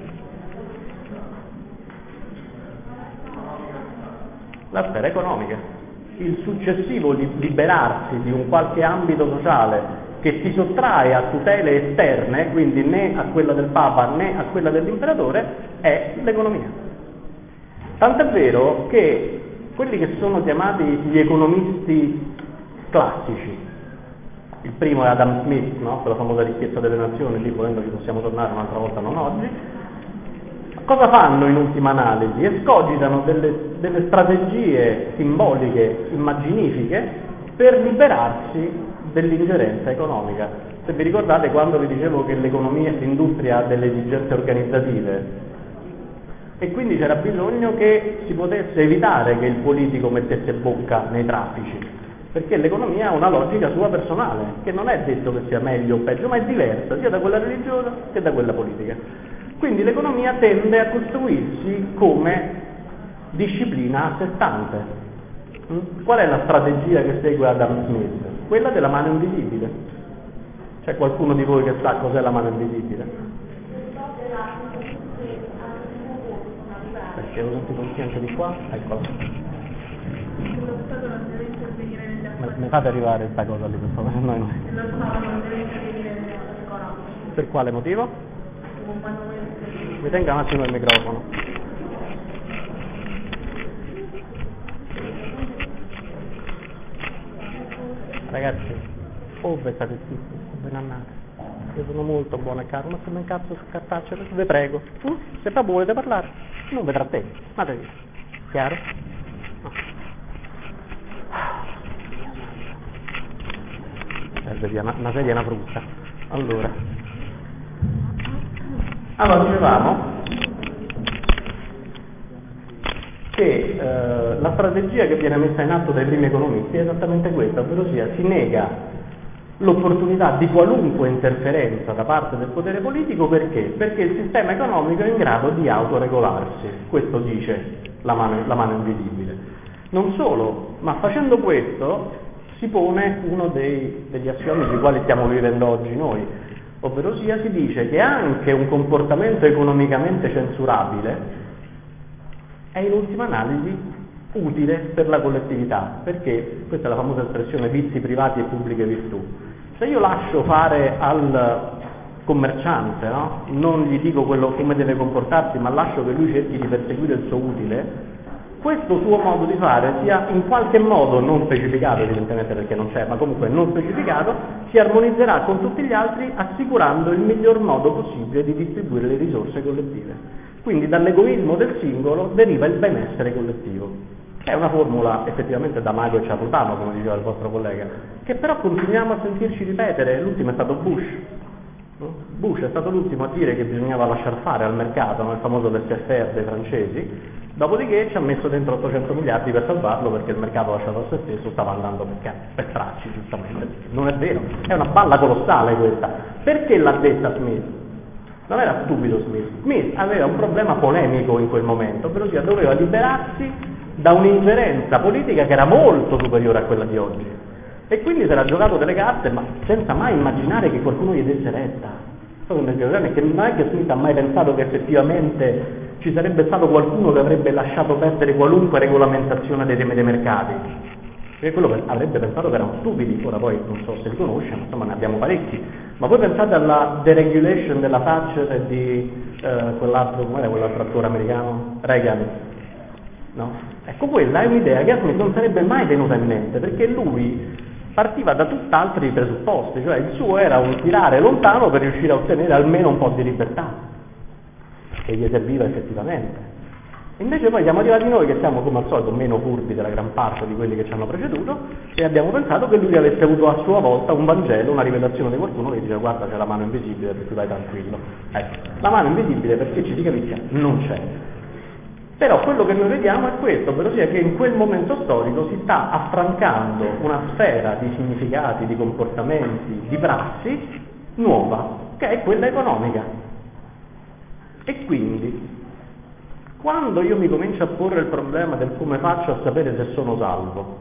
La sfera economica. Il successivo liberarsi di un qualche ambito sociale che si sottrae a tutele esterne, quindi né a quella del Papa né a quella dell'imperatore, è l'economia. Tant'è vero che quelli che sono chiamati gli economisti classici, il primo è Adam Smith, no? Quella famosa ricchezza delle nazioni, lì volendo ci possiamo tornare un'altra volta, non oggi. Cosa fanno in ultima analisi? Escogitano delle, delle strategie simboliche, immaginifiche, per liberarsi dell'ingerenza economica. Se vi ricordate quando vi dicevo che l'economia e l'industria ha delle esigenze organizzative, e quindi c'era bisogno che si potesse evitare che il politico mettesse bocca nei traffici, perché l'economia ha una logica sua personale, che non è detto che sia meglio o peggio, ma è diversa sia da quella religiosa che da quella politica. Quindi l'economia tende a costruirsi come disciplina a sé stante. Qual è la strategia che segue Adam Smith? Quella della mano invisibile. C'è qualcuno di voi che sa cos'è la mano invisibile? Perché ho sentito anche di qua? Eccola. Lo Stato non deve intervenire nelle affari. Mi fate arrivare questa cosa lì, per favore? Noi no. Lo Stato non deve intervenire nelle affari economiche. Per quale motivo? Quando voi Mi tenga un attimo il microfono. Ragazzi, oh, ve state zitti, benannate. Io sono molto buono e caro, ma se mi incazzo su cartaceo, vi prego. Uh, se proprio volete parlare, non vi trattengo. Andate via. Chiaro? No. Serve via una, una sedia e una frutta. Allora. Allora, dicevamo che eh, la strategia che viene messa in atto dai primi economisti è esattamente questa, ovvero sia si nega l'opportunità di qualunque interferenza da parte del potere politico. Perché? Perché il sistema economico è in grado di autoregolarsi, questo dice la mano, la mano invisibile. Non solo, ma facendo questo si pone uno dei, degli assiomi sui quali stiamo vivendo oggi noi, ovvero sia si dice che anche un comportamento economicamente censurabile è in ultima analisi utile per la collettività, perché questa è la famosa espressione vizi privati e pubbliche virtù. Se io lascio fare al commerciante, no? Non gli dico quello come deve comportarsi, ma lascio che lui cerchi di perseguire il suo utile, questo suo modo di fare sia in qualche modo non specificato, evidentemente perché non c'è, ma comunque non specificato, si armonizzerà con tutti gli altri assicurando il miglior modo possibile di distribuire le risorse collettive. Quindi dall'egoismo del singolo deriva il benessere collettivo. È una formula effettivamente da mago e ciarlatano, come diceva il vostro collega, che però continuiamo a sentirci ripetere. L'ultimo è stato Bush. No? Bush è stato l'ultimo a dire che bisognava lasciar fare al mercato, no? Il famoso laissez-faire dei francesi, dopodiché ci ha messo dentro ottocento miliardi per salvarlo perché il mercato lasciato a se stesso stava andando per, per stracci, giustamente. Non è vero, è una balla colossale questa. Perché l'ha detta Smith? Non era stupido Smith. Smith aveva un problema polemico in quel momento, ovvero sia doveva liberarsi da un'ingerenza politica che era molto superiore a quella di oggi. E quindi si era giocato delle carte, ma senza mai immaginare che qualcuno gli desse retta. Quello che non è che Smith ha mai pensato che effettivamente ci sarebbe stato qualcuno che avrebbe lasciato perdere qualunque regolamentazione dei temi dei mercati. Perché quello avrebbe pensato che erano stupidi. Ora poi non so se li conosce, ma insomma ne abbiamo parecchi. Ma voi pensate alla deregulation della Thatcher e di eh, quell'altro, come era quell'altro attore americano? Reagan. No? Ecco, quella è un'idea che a Smith non sarebbe mai venuta in mente, perché lui partiva da tutt'altri presupposti, cioè il suo era un tirare lontano per riuscire a ottenere almeno un po' di libertà, che gli serviva effettivamente. Invece poi siamo arrivati noi che siamo come al solito meno furbi della gran parte di quelli che ci hanno preceduto e abbiamo pensato che lui avesse avuto a sua volta un Vangelo, una rivelazione di qualcuno che dice guarda c'è la mano invisibile per cui vai tranquillo. Ecco, la mano invisibile, perché ci si capisca, non c'è. Però quello che noi vediamo è questo, ovvero sia che in quel momento storico si sta affrancando una sfera di significati, di comportamenti, di prassi nuova, che è quella economica. E quindi quando io mi comincio a porre il problema del come faccio a sapere se sono salvo,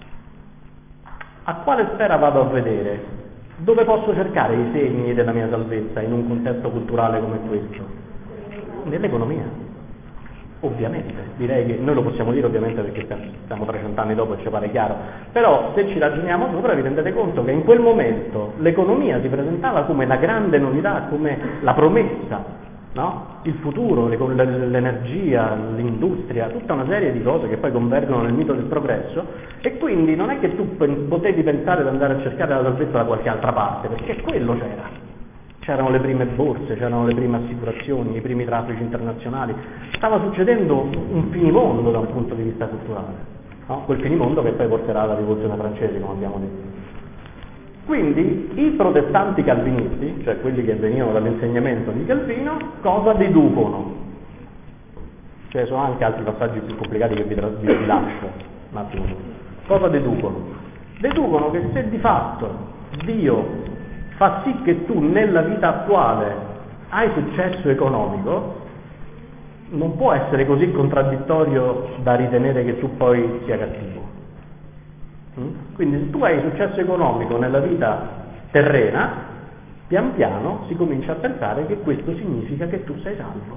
a quale sfera vado a vedere? Dove posso cercare i segni della mia salvezza in un contesto culturale come questo? Nell'economia. Ovviamente, direi che noi lo possiamo dire ovviamente perché siamo trecento anni dopo e ci pare chiaro, però se ci ragioniamo sopra vi rendete conto che in quel momento l'economia si presentava come la grande novità, come la promessa, no? Il futuro, l'energia, l'industria, tutta una serie di cose che poi convergono nel mito del progresso, e quindi non è che tu potevi pensare di andare a cercare la salvezza da qualche altra parte, perché quello c'era. C'erano le prime borse, c'erano le prime assicurazioni, i primi traffici internazionali, stava succedendo un finimondo da un punto di vista culturale, no? Quel finimondo che poi porterà alla rivoluzione francese, come abbiamo detto. Quindi i protestanti calvinisti, cioè quelli che venivano dall'insegnamento di Calvino, cosa deducono? Cioè sono anche altri passaggi più complicati che vi, tra- vi lascio un attimo. Cosa deducono? Deducono che se di fatto Dio fa sì che tu nella vita attuale hai successo economico, non può essere così contraddittorio da ritenere che tu poi sia cattivo. Quindi se tu hai successo economico nella vita terrena, pian piano si comincia a pensare che questo significa che tu sei salvo.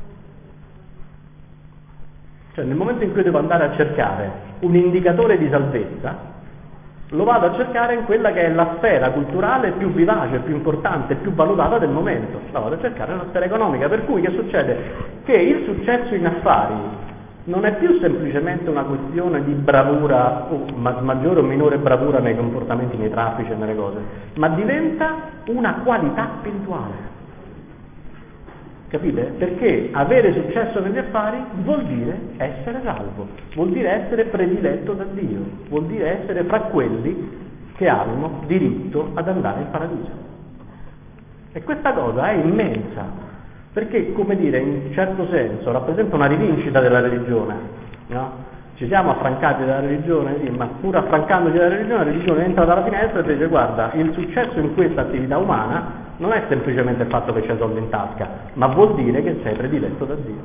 Cioè nel momento in cui devo andare a cercare un indicatore di salvezza, lo vado a cercare in quella che è la sfera culturale più vivace, più importante, più valutata del momento. La vado a cercare nella sfera economica, per cui che succede? Che il successo in affari non è più semplicemente una questione di bravura, o maggiore o minore bravura nei comportamenti, nei traffici e nelle cose, ma diventa una qualità spirituale. Capite? Perché avere successo negli affari vuol dire essere salvo, vuol dire essere prediletto da Dio, vuol dire essere fra quelli che hanno diritto ad andare in paradiso. E questa cosa è immensa, perché, come dire, in un certo senso rappresenta una rivincita della religione, no? Ci siamo affrancati dalla religione, sì, ma pur affrancandoci dalla religione, la religione entra dalla finestra e dice: guarda, il successo in questa attività umana non è semplicemente il fatto che c'è soldi in tasca, ma vuol dire che sei prediletto da Dio.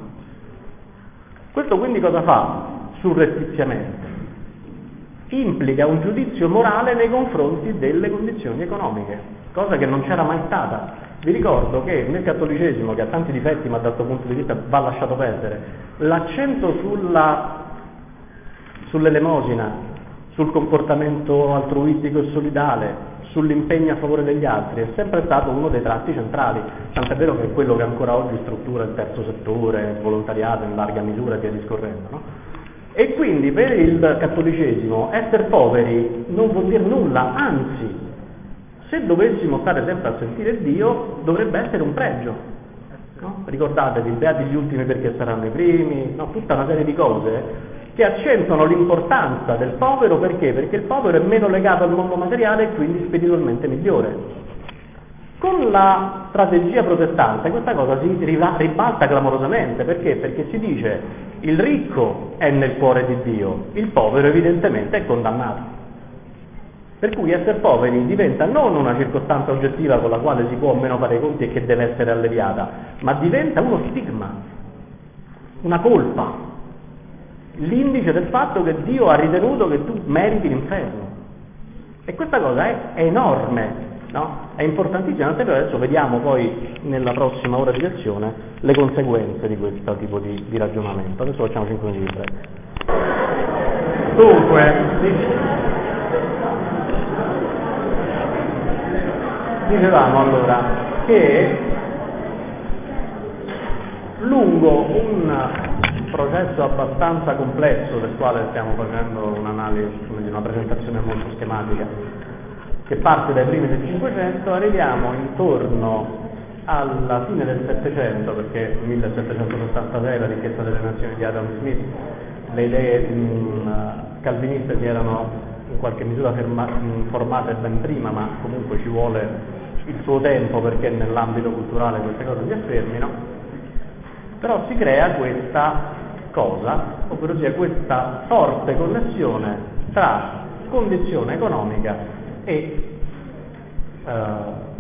Questo quindi cosa fa surrettiziamente? Implica un giudizio morale nei confronti delle condizioni economiche, cosa che non c'era mai stata. Vi ricordo che nel cattolicesimo, che ha tanti difetti ma dal suo punto di vista va lasciato perdere, l'accento sulla, sull'elemosina, sul comportamento altruistico e solidale, sull'impegno a favore degli altri, è sempre stato uno dei tratti centrali, tant'è vero che è quello che ancora oggi struttura il terzo settore, il volontariato in larga misura e via discorrendo, no? E quindi per il cattolicesimo essere poveri non vuol dire nulla, anzi, se dovessimo stare sempre a sentire Dio dovrebbe essere un pregio, no? Ricordatevi, beati gli ultimi perché saranno i primi, no? Tutta una serie di cose che accentuano l'importanza del povero. Perché? Perché il povero è meno legato al mondo materiale e quindi spiritualmente migliore. Con la strategia protestante questa cosa si ribalta clamorosamente. Perché? Perché si dice: il ricco è nel cuore di Dio, il povero evidentemente è condannato. Per cui essere poveri diventa non una circostanza oggettiva con la quale si può o meno fare i conti e che deve essere alleviata, ma diventa uno stigma, una colpa, l'indice del fatto che Dio ha ritenuto che tu meriti l'inferno. E questa cosa è, è enorme, no? È importantissima, tant'è che adesso vediamo poi nella prossima ora di lezione le conseguenze di questo tipo di, di ragionamento. Adesso facciamo cinque minuti di break. Dunque, dicevamo allora che lungo un processo abbastanza complesso, del quale stiamo facendo un'analisi, una presentazione molto schematica, che parte dai primi del Cinquecento, arriviamo intorno alla fine del Settecento, perché millesettecentosessantasei la ricchezza delle nazioni di Adam Smith, le idee mh, calviniste si erano in qualche misura ferma, mh, formate ben prima, ma comunque ci vuole il suo tempo perché nell'ambito culturale queste cose si affermino. Però si crea questa cosa, ovvero sia questa forte connessione tra condizione economica e eh,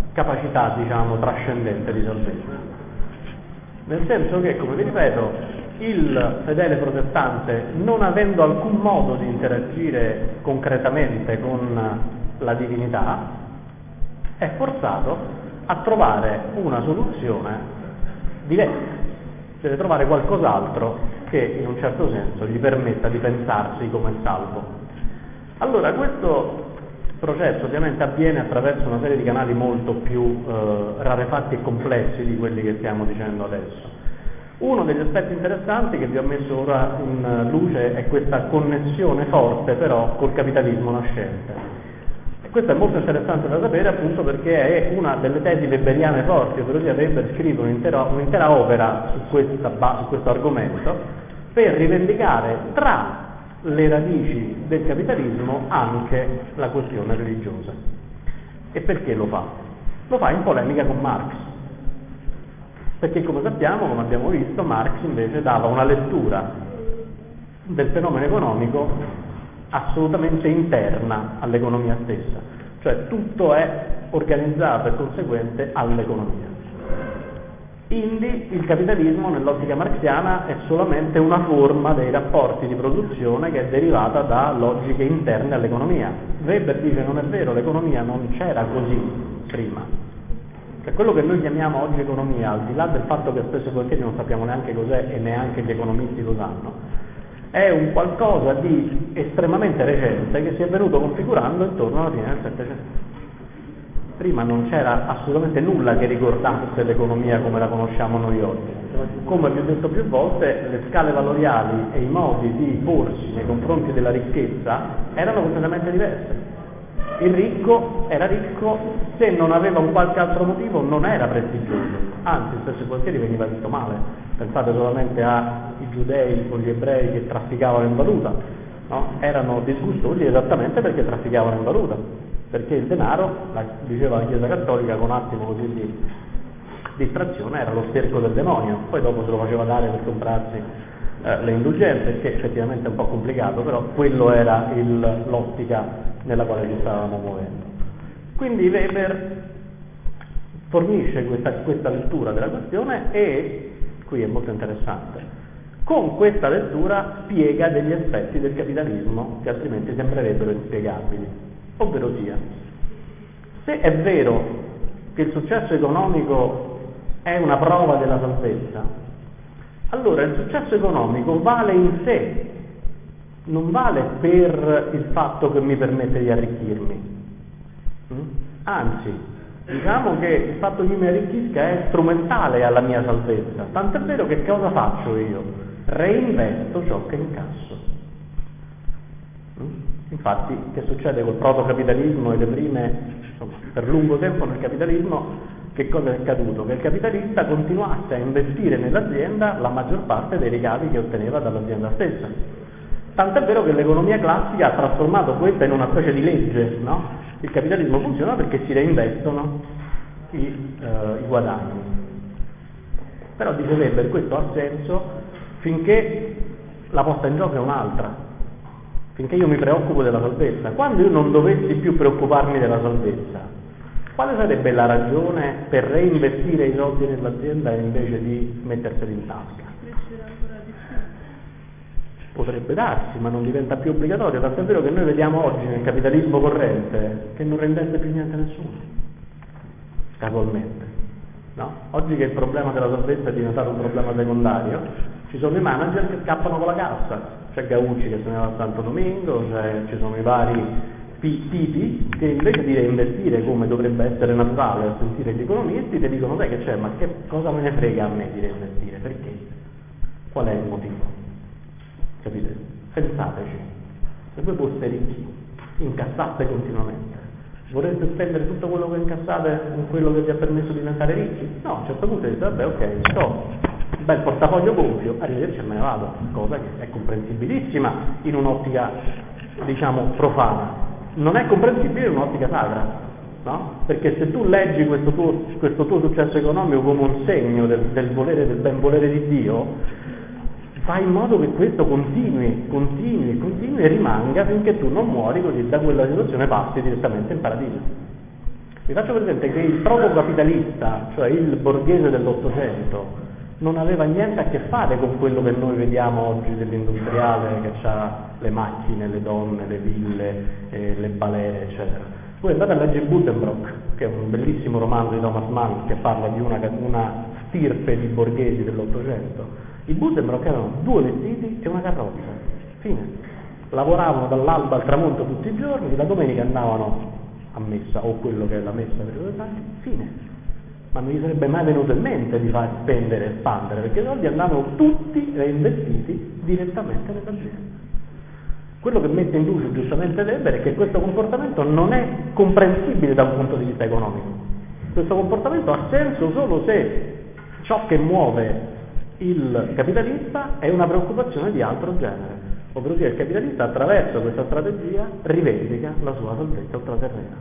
capacità, diciamo, trascendente di salvezza. Nel senso che, come vi ripeto, il fedele protestante, non avendo alcun modo di interagire concretamente con la divinità, è forzato a trovare una soluzione diversa, deve trovare qualcos'altro che in un certo senso gli permetta di pensarsi come salvo. Allora questo processo ovviamente avviene attraverso una serie di canali molto più eh, rarefatti e complessi di quelli che stiamo dicendo adesso. Uno degli aspetti interessanti che vi ho messo ora in luce è questa connessione forte però col capitalismo nascente. E questo è molto interessante da sapere appunto perché è una delle tesi weberiane forti, ovvero sia Weber scrive un'intera, un'intera opera su, questa, su questo argomento per rivendicare tra le radici del capitalismo anche la questione religiosa. E perché lo fa? Lo fa in polemica con Marx, perché come sappiamo, come abbiamo visto, Marx invece dava una lettura del fenomeno economico assolutamente interna all'economia stessa, cioè tutto è organizzato e conseguente all'economia. Quindi il capitalismo nell'ottica marxiana è solamente una forma dei rapporti di produzione che è derivata da logiche interne all'economia. Weber dice non è vero, l'economia non c'era così prima. Cioè, quello che noi chiamiamo oggi economia, al di là del fatto che spesso e volentieri non sappiamo neanche cos'è e neanche gli economisti lo sanno, è un qualcosa di estremamente recente che si è venuto configurando intorno alla fine del Settecento. Prima non c'era assolutamente nulla che ricordasse l'economia come la conosciamo noi oggi. Come vi ho detto più volte, le scale valoriali e i modi di porsi nei confronti della ricchezza erano completamente diversi. Il ricco era ricco se non aveva un qualche altro motivo, non era prestigioso, anzi spesso e volentieri veniva visto male. Pensate solamente ai giudei o gli ebrei che trafficavano in valuta, no? Erano disgustosi esattamente perché trafficavano in valuta, perché il denaro, diceva la Chiesa Cattolica con un attimo così di distrazione, era lo sterco del demonio. Poi dopo se lo faceva dare per comprarsi eh, le indulgenze, che effettivamente è un po' complicato, però quello era il, l'ottica nella quale ci stavamo muovendo. Quindi Weber fornisce questa, questa lettura della questione e, qui è molto interessante, con questa lettura spiega degli aspetti del capitalismo che altrimenti sembrerebbero inspiegabili. Ovvero sia, se è vero che il successo economico è una prova della salvezza, allora il successo economico vale in sé, non vale per il fatto che mi permette di arricchirmi. Anzi, diciamo che il fatto che io mi arricchisca è strumentale alla mia salvezza. Tant'è vero che cosa faccio io? Reinvesto ciò che incasso. Infatti, che succede col protocapitalismo e le prime, insomma, per lungo tempo nel capitalismo, che cosa è accaduto? Che il capitalista continuasse a investire nell'azienda la maggior parte dei ricavi che otteneva dall'azienda stessa. Tant'è vero che l'economia classica ha trasformato questa in una specie di legge, no? Il capitalismo funziona perché si reinvestono i, eh, i guadagni. Però dice Weber, questo ha senso finché la posta in gioco è un'altra. Finché io mi preoccupo della salvezza. Quando io non dovessi più preoccuparmi della salvezza, quale sarebbe la ragione per reinvestire i soldi nell'azienda invece di metterseli in tasca? Potrebbe darsi, ma non diventa più obbligatorio. Tant'è vero che noi vediamo oggi nel capitalismo corrente che non reinveste più niente nessuno, casualmente. No? Oggi che il problema della salvezza è diventato un problema secondario, ci sono i manager che scappano con la cassa. C'è Gaucci che se ne va a Santo Domingo, cioè, ci sono i vari tipi che invece di reinvestire come dovrebbe essere naturale a sentire gli economisti ti dicono sai che c'è, ma che cosa me ne frega a me di reinvestire? Perché? Qual è il motivo? Capite? Pensateci, se voi foste ricchi, incassaste continuamente, vorreste spendere tutto quello che incassate in quello che vi ha permesso di diventare ricchi? No, a un certo punto dite vabbè ok, sto bel portafoglio gonfio, arrivederci e me ne vado, cosa che è comprensibilissima in un'ottica, diciamo, profana. Non è comprensibile in un'ottica sacra, no? Perché se tu leggi questo tuo, questo tuo successo economico come un segno del, del volere, del ben volere di Dio, fai in modo che questo continui, continui, continui e rimanga finché tu non muori, così da quella situazione passi direttamente in paradiso. Vi faccio presente che il protocapitalista, cioè il borghese dell'Ottocento, non aveva niente a che fare con quello che noi vediamo oggi dell'industriale che ha le macchine, le donne, le ville, eh, le balere, eccetera. Voi andate a leggere Buddenbrook, che è un bellissimo romanzo di Thomas Mann che parla di una, una stirpe di borghesi dell'Ottocento. I Buddenbrook avevano due vestiti e una carrozza, fine. Lavoravano dall'alba al tramonto tutti i giorni, la domenica andavano a messa, o quello che è la messa per i protestanti, fine. Ma non gli sarebbe mai venuto in mente di far spendere e espandere, perché i soldi andavano tutti reinvestiti direttamente nell'azienda. Quello che mette in luce giustamente Weber è che questo comportamento non è comprensibile da un punto di vista economico. Questo comportamento ha senso solo se ciò che muove il capitalista è una preoccupazione di altro genere, ovvero sia il capitalista attraverso questa strategia rivendica la sua salvezza ultraterrena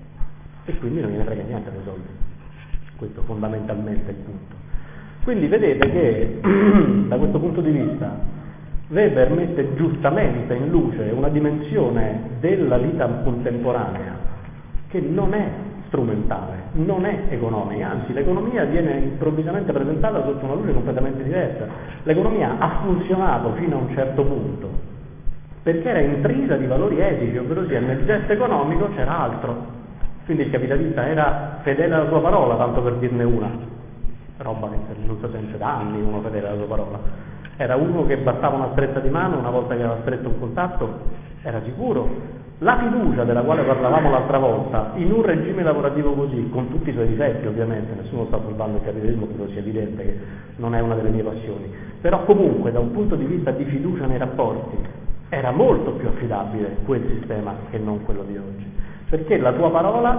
e quindi non gliene frega niente dei soldi. Questo fondamentalmente è il punto. Quindi vedete che da questo punto di vista Weber mette giustamente in luce una dimensione della vita contemporanea che non è strumentale, non è economica, anzi l'economia viene improvvisamente presentata sotto una luce completamente diversa. L'economia ha funzionato fino a un certo punto perché era intrisa di valori etici, ovvero sia nel gesto economico c'era altro. Quindi il capitalista era fedele alla sua parola, tanto per dirne una, roba che non si sente da anni uno fedele alla sua parola. Era uno che bastava una stretta di mano, una volta che aveva stretto un contatto, era sicuro. La fiducia della quale parlavamo l'altra volta, in un regime lavorativo così, con tutti i suoi difetti ovviamente, nessuno sta salvando il capitalismo, credo sia evidente che non è una delle mie passioni, però comunque da un punto di vista di fiducia nei rapporti, era molto più affidabile quel sistema che non quello di oggi. Perché la tua parola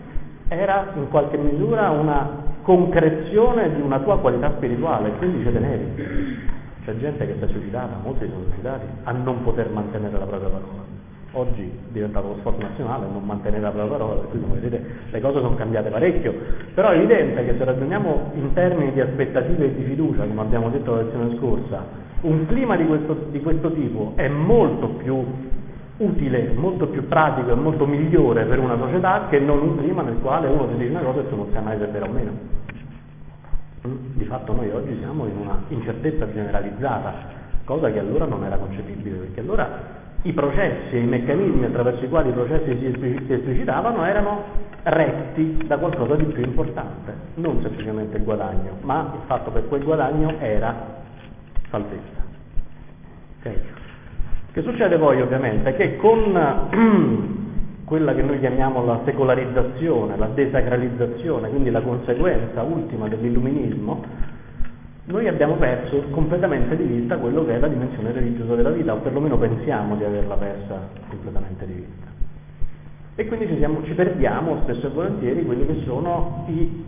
era in qualche misura una concrezione di una tua qualità spirituale, quindi ci tenevi. C'è gente che si è suicidata, molti sono suicidati a non poter mantenere la propria parola. Oggi è diventato lo sport nazionale non mantenere la propria parola, per cui come vedete le cose sono cambiate parecchio, però è evidente che se ragioniamo in termini di aspettative e di fiducia, come abbiamo detto la lezione scorsa, un clima di questo, di questo tipo è molto più utile, molto più pratico e molto migliore per una società che non un clima nel quale uno ti dice una cosa e tu non sai mai se è vera o meno. Di fatto noi oggi siamo in una incertezza generalizzata, cosa che allora non era concepibile, perché allora i processi e i meccanismi attraverso i quali i processi si esplicitavano erano retti da qualcosa di più importante, non semplicemente il guadagno, ma il fatto che quel guadagno era salvezza. Okay. Che succede poi ovviamente? Che con quella che noi chiamiamo la secolarizzazione, la desacralizzazione, quindi la conseguenza ultima dell'illuminismo, noi abbiamo perso completamente di vista quello che è la dimensione religiosa della vita, o perlomeno pensiamo di averla persa completamente di vista. E quindi ci, siamo, ci perdiamo spesso e volentieri quelli che sono i,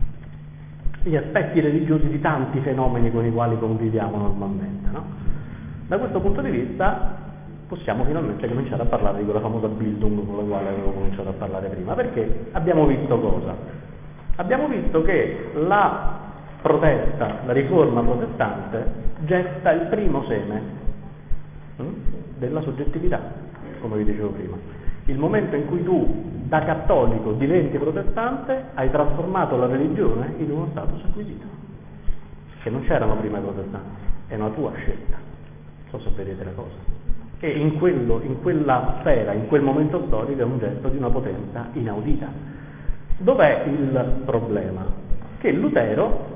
gli aspetti religiosi di tanti fenomeni con i quali conviviamo normalmente, no? Da questo punto di vista possiamo finalmente cominciare a parlare di quella famosa Bildung con la quale avevo cominciato a parlare prima, perché abbiamo visto cosa? Abbiamo visto che la protesta, la riforma protestante getta il primo seme hm, della soggettività, come vi dicevo prima. Il momento in cui tu da cattolico diventi protestante hai trasformato la religione in uno status acquisito, che non c'erano prima i protestanti, è una tua scelta. Non so se vedete la cosa. E in, quello, in quella sfera, in quel momento storico, è un gesto di una potenza inaudita. Dov'è il problema? Che Lutero,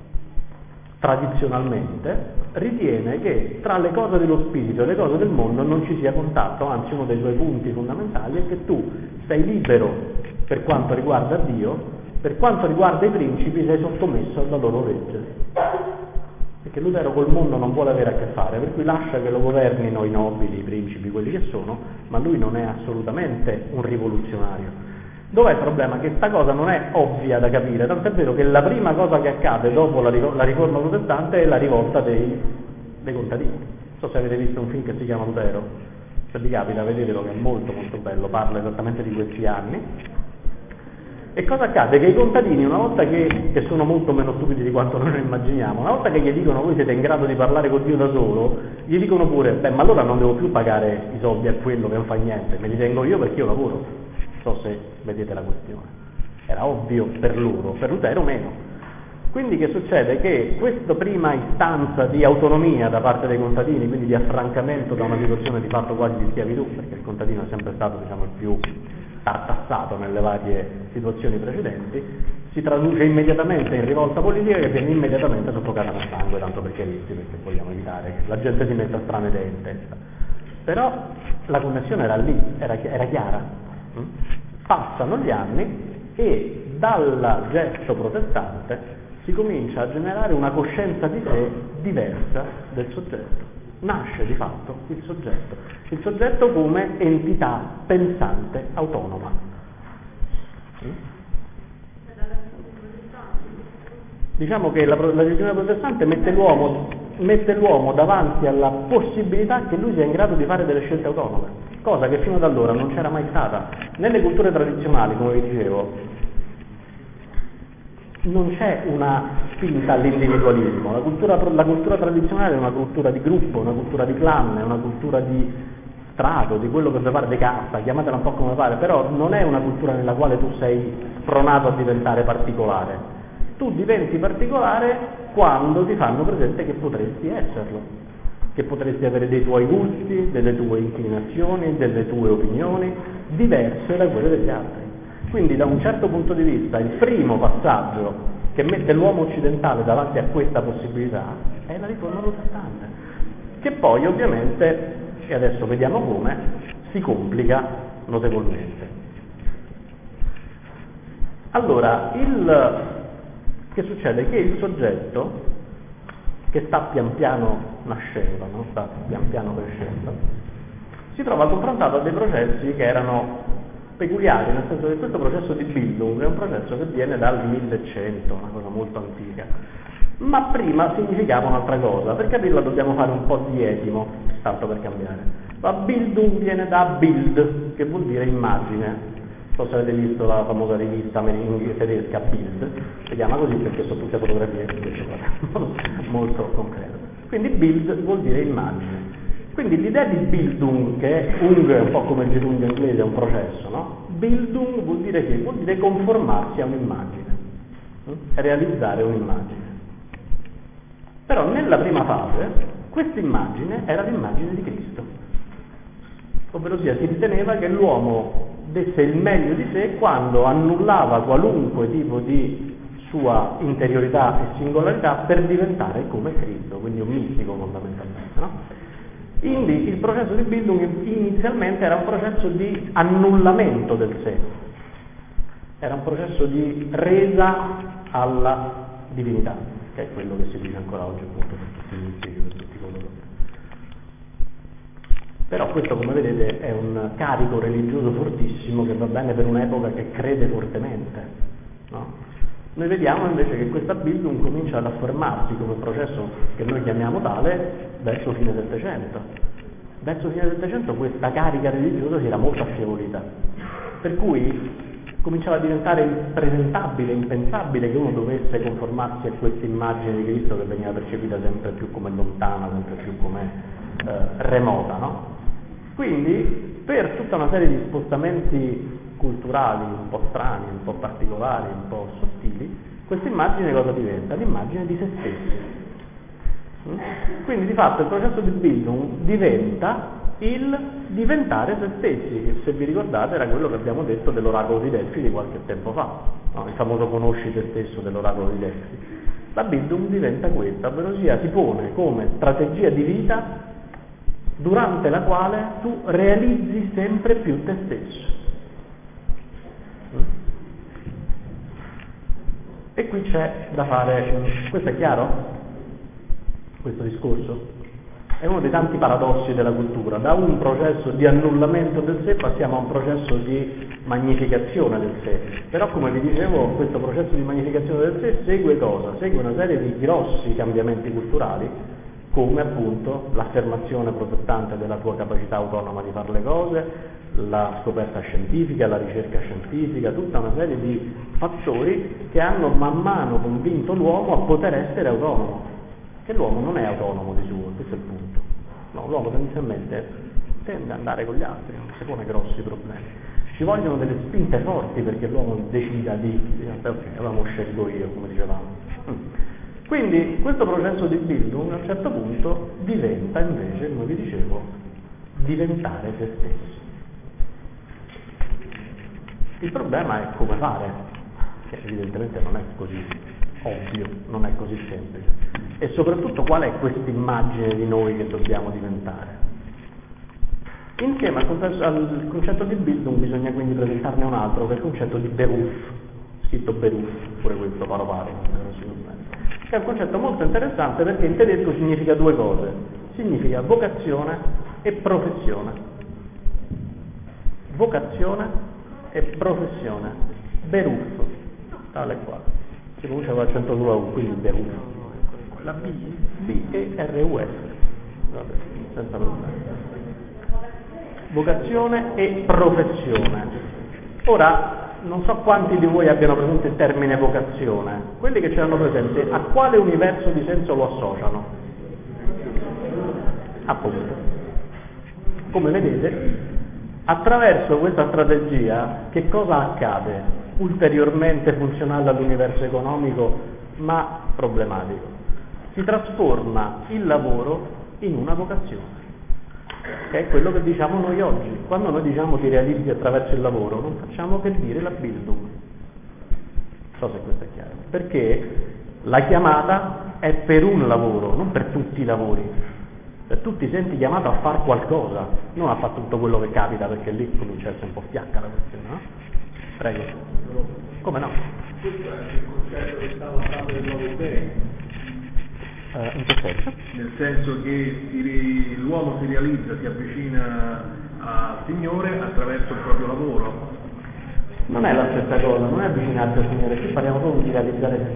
tradizionalmente, ritiene che tra le cose dello spirito e le cose del mondo non ci sia contatto, anzi uno dei suoi punti fondamentali è che tu sei libero per quanto riguarda Dio, per quanto riguarda i principi sei sottomesso alla loro legge. Perché Lutero col mondo non vuole avere a che fare, per cui lascia che lo governino i nobili, i principi, quelli che sono, ma lui non è assolutamente un rivoluzionario. Dov'è il problema? Che questa cosa non è ovvia da capire, tant'è vero che la prima cosa che accade dopo la, la riforma protestante è la rivolta dei, dei contadini. Non so se avete visto un film che si chiama Lutero, se vi capita vedetelo, che è molto molto bello, parla esattamente di questi anni. E cosa accade? Che i contadini, una volta che, che sono molto meno stupidi di quanto noi immaginiamo, una volta che gli dicono voi siete in grado di parlare con Dio da solo, gli dicono pure, beh ma allora non devo più pagare i soldi a quello che non fa niente, me li tengo io perché io lavoro. Non so se vedete la questione. Era ovvio per loro, per Lutero meno. Quindi che succede? Che questa prima istanza di autonomia da parte dei contadini, quindi di affrancamento da una situazione di fatto quasi di schiavitù, perché il contadino è sempre stato, diciamo, il più tartassato nelle varie situazioni precedenti, si traduce immediatamente in rivolta politica che viene immediatamente soffocata nel sangue, tanto per chiarirsi, perché vogliamo evitare che la gente si metta strane idee in testa. Però la connessione era lì, era, era chiara. Passano gli anni e dal gesto protestante si comincia a generare una coscienza di sé diversa del soggetto. Nasce di fatto il soggetto, il soggetto come entità pensante autonoma. Diciamo che la, la religione protestante mette l'uomo, mette l'uomo davanti alla possibilità che lui sia in grado di fare delle scelte autonome, cosa che fino ad allora non c'era mai stata. Nelle culture tradizionali, come vi dicevo, non c'è una spinta all'individualismo. La cultura, la cultura tradizionale è una cultura di gruppo, una cultura di clan, è una cultura di strato, di quello che vuoi fare, di casta, chiamatela un po' come pare, però non è una cultura nella quale tu sei spronato a diventare particolare. Tu diventi particolare quando ti fanno presente che potresti esserlo, che potresti avere dei tuoi gusti, delle tue inclinazioni, delle tue opinioni, diverse da quelle degli altri. Quindi da un certo punto di vista il primo passaggio che mette l'uomo occidentale davanti a questa possibilità è la riforma protestante, che poi ovviamente, e adesso vediamo come, si complica notevolmente. Allora, il, che succede? Che il soggetto, che sta pian piano nascendo, no? sta pian piano crescendo, si trova confrontato a dei processi che erano peculiari, nel senso che questo processo di Bildung è un processo che viene dal millecento, una cosa molto antica, ma prima significava un'altra cosa. Per capirla dobbiamo fare un po' di etimo, tanto per cambiare. La Bildung viene da Bild, che vuol dire immagine. Non so se avete visto la famosa rivista tedesca Bild, si chiama così perché sono tutte fotografie molto concrete. Quindi Bild vuol dire immagine. Quindi l'idea di Bildung, che è Ung è un po' come il gerundio inglese, è un processo, no? Bildung vuol dire che? Vuol dire conformarsi a un'immagine, hm? realizzare un'immagine. Però nella prima fase questa immagine era l'immagine di Cristo, ovvero sia si riteneva che l'uomo desse il meglio di sé quando annullava qualunque tipo di sua interiorità e singolarità per diventare come Cristo, quindi un mistico fondamentalmente, no? Quindi il processo di Bildung inizialmente era un processo di annullamento del sé, era un processo di resa alla divinità, che è quello che si dice ancora oggi appunto per tutti gli inizi, per tutti coloro. Però questo, come vedete, è un carico religioso fortissimo che va bene per un'epoca che crede fortemente, no? Noi vediamo invece che questa Bildung comincia ad affermarsi come processo che noi chiamiamo tale verso fine Settecento. Verso fine Settecento questa carica religiosa si era molto affievolita, per cui cominciava a diventare impresentabile, impensabile che uno dovesse conformarsi a questa immagine di Cristo che veniva percepita sempre più come lontana, sempre più come eh, remota, no? Quindi per tutta una serie di spostamenti culturali un po' strani, un po' particolari, un po' sottili, questa immagine cosa diventa? L'immagine di se stessi. Quindi di fatto il processo di Bildung diventa il diventare se stessi, che se vi ricordate era quello che abbiamo detto dell'oracolo di Delfi di qualche tempo fa, no? Il famoso conosci te stesso dell'oracolo di Delfi. La Bildung diventa questa, ovvero sia si pone come strategia di vita durante la quale tu realizzi sempre più te stesso. E qui c'è da fare, questo è chiaro? Questo discorso? È uno dei tanti paradossi della cultura. Da un processo di annullamento del sé passiamo a un processo di magnificazione del sé. Però, come vi dicevo, questo processo di magnificazione del sé segue cosa? Segue una serie di grossi cambiamenti culturali, come appunto l'affermazione protestante della tua capacità autonoma di fare le cose, la scoperta scientifica, la ricerca scientifica, tutta una serie di fattori che hanno man mano convinto l'uomo a poter essere autonomo, che l'uomo non è autonomo di suo, questo è il punto. No, l'uomo tendenzialmente tende ad andare con gli altri, non si pone grossi problemi. ci vogliono delle spinte forti perché l'uomo decida di, ok, allora lo scelgo io, come dicevamo. Quindi questo processo di Bildung a un certo punto diventa invece, come vi dicevo, diventare se stesso. Il problema è come fare, che evidentemente non è così ovvio, non è così semplice, e soprattutto qual è questa immagine di noi che dobbiamo diventare. Insieme al concetto, al concetto di Bildung bisogna quindi presentarne un altro, che è il concetto di Beruf, scritto Beruf, pure questo paro paro, che è un concetto molto interessante perché in tedesco significa due cose, significa vocazione e professione. Vocazione e professione. Beruf, tale qua, si pronuncia con l'accento sulla U, quindi Beruf. La B? B E R U S, vabbè, senza problema. Vocazione e professione. Ora, non so quanti di voi abbiano presente il termine vocazione. Quelli che ce l'hanno presente, a quale universo di senso lo associano? Appunto. Come vedete, attraverso questa strategia, che cosa accade? Ulteriormente funzionale all'universo economico, ma problematico. Si trasforma il lavoro in una vocazione, che è quello che diciamo noi oggi. Quando noi diciamo ti realizzi attraverso il lavoro, non facciamo che dire la Bildung. Non so se questo è chiaro. Perché la chiamata è per un lavoro, non per tutti i lavori. Per tu ti senti chiamato a fare qualcosa, non a fare tutto quello che capita, perché lì comincia a essere un po' fiacca la questione, no? Prego. Come no? Questo è il concetto che stava parlando del nuovo bene. Uh, in che senso? Nel senso che si, l'uomo si realizza, si avvicina al Signore attraverso il proprio lavoro. Non è la stessa cosa, non è avvicinarsi al Signore, qui parliamo proprio di realizzare se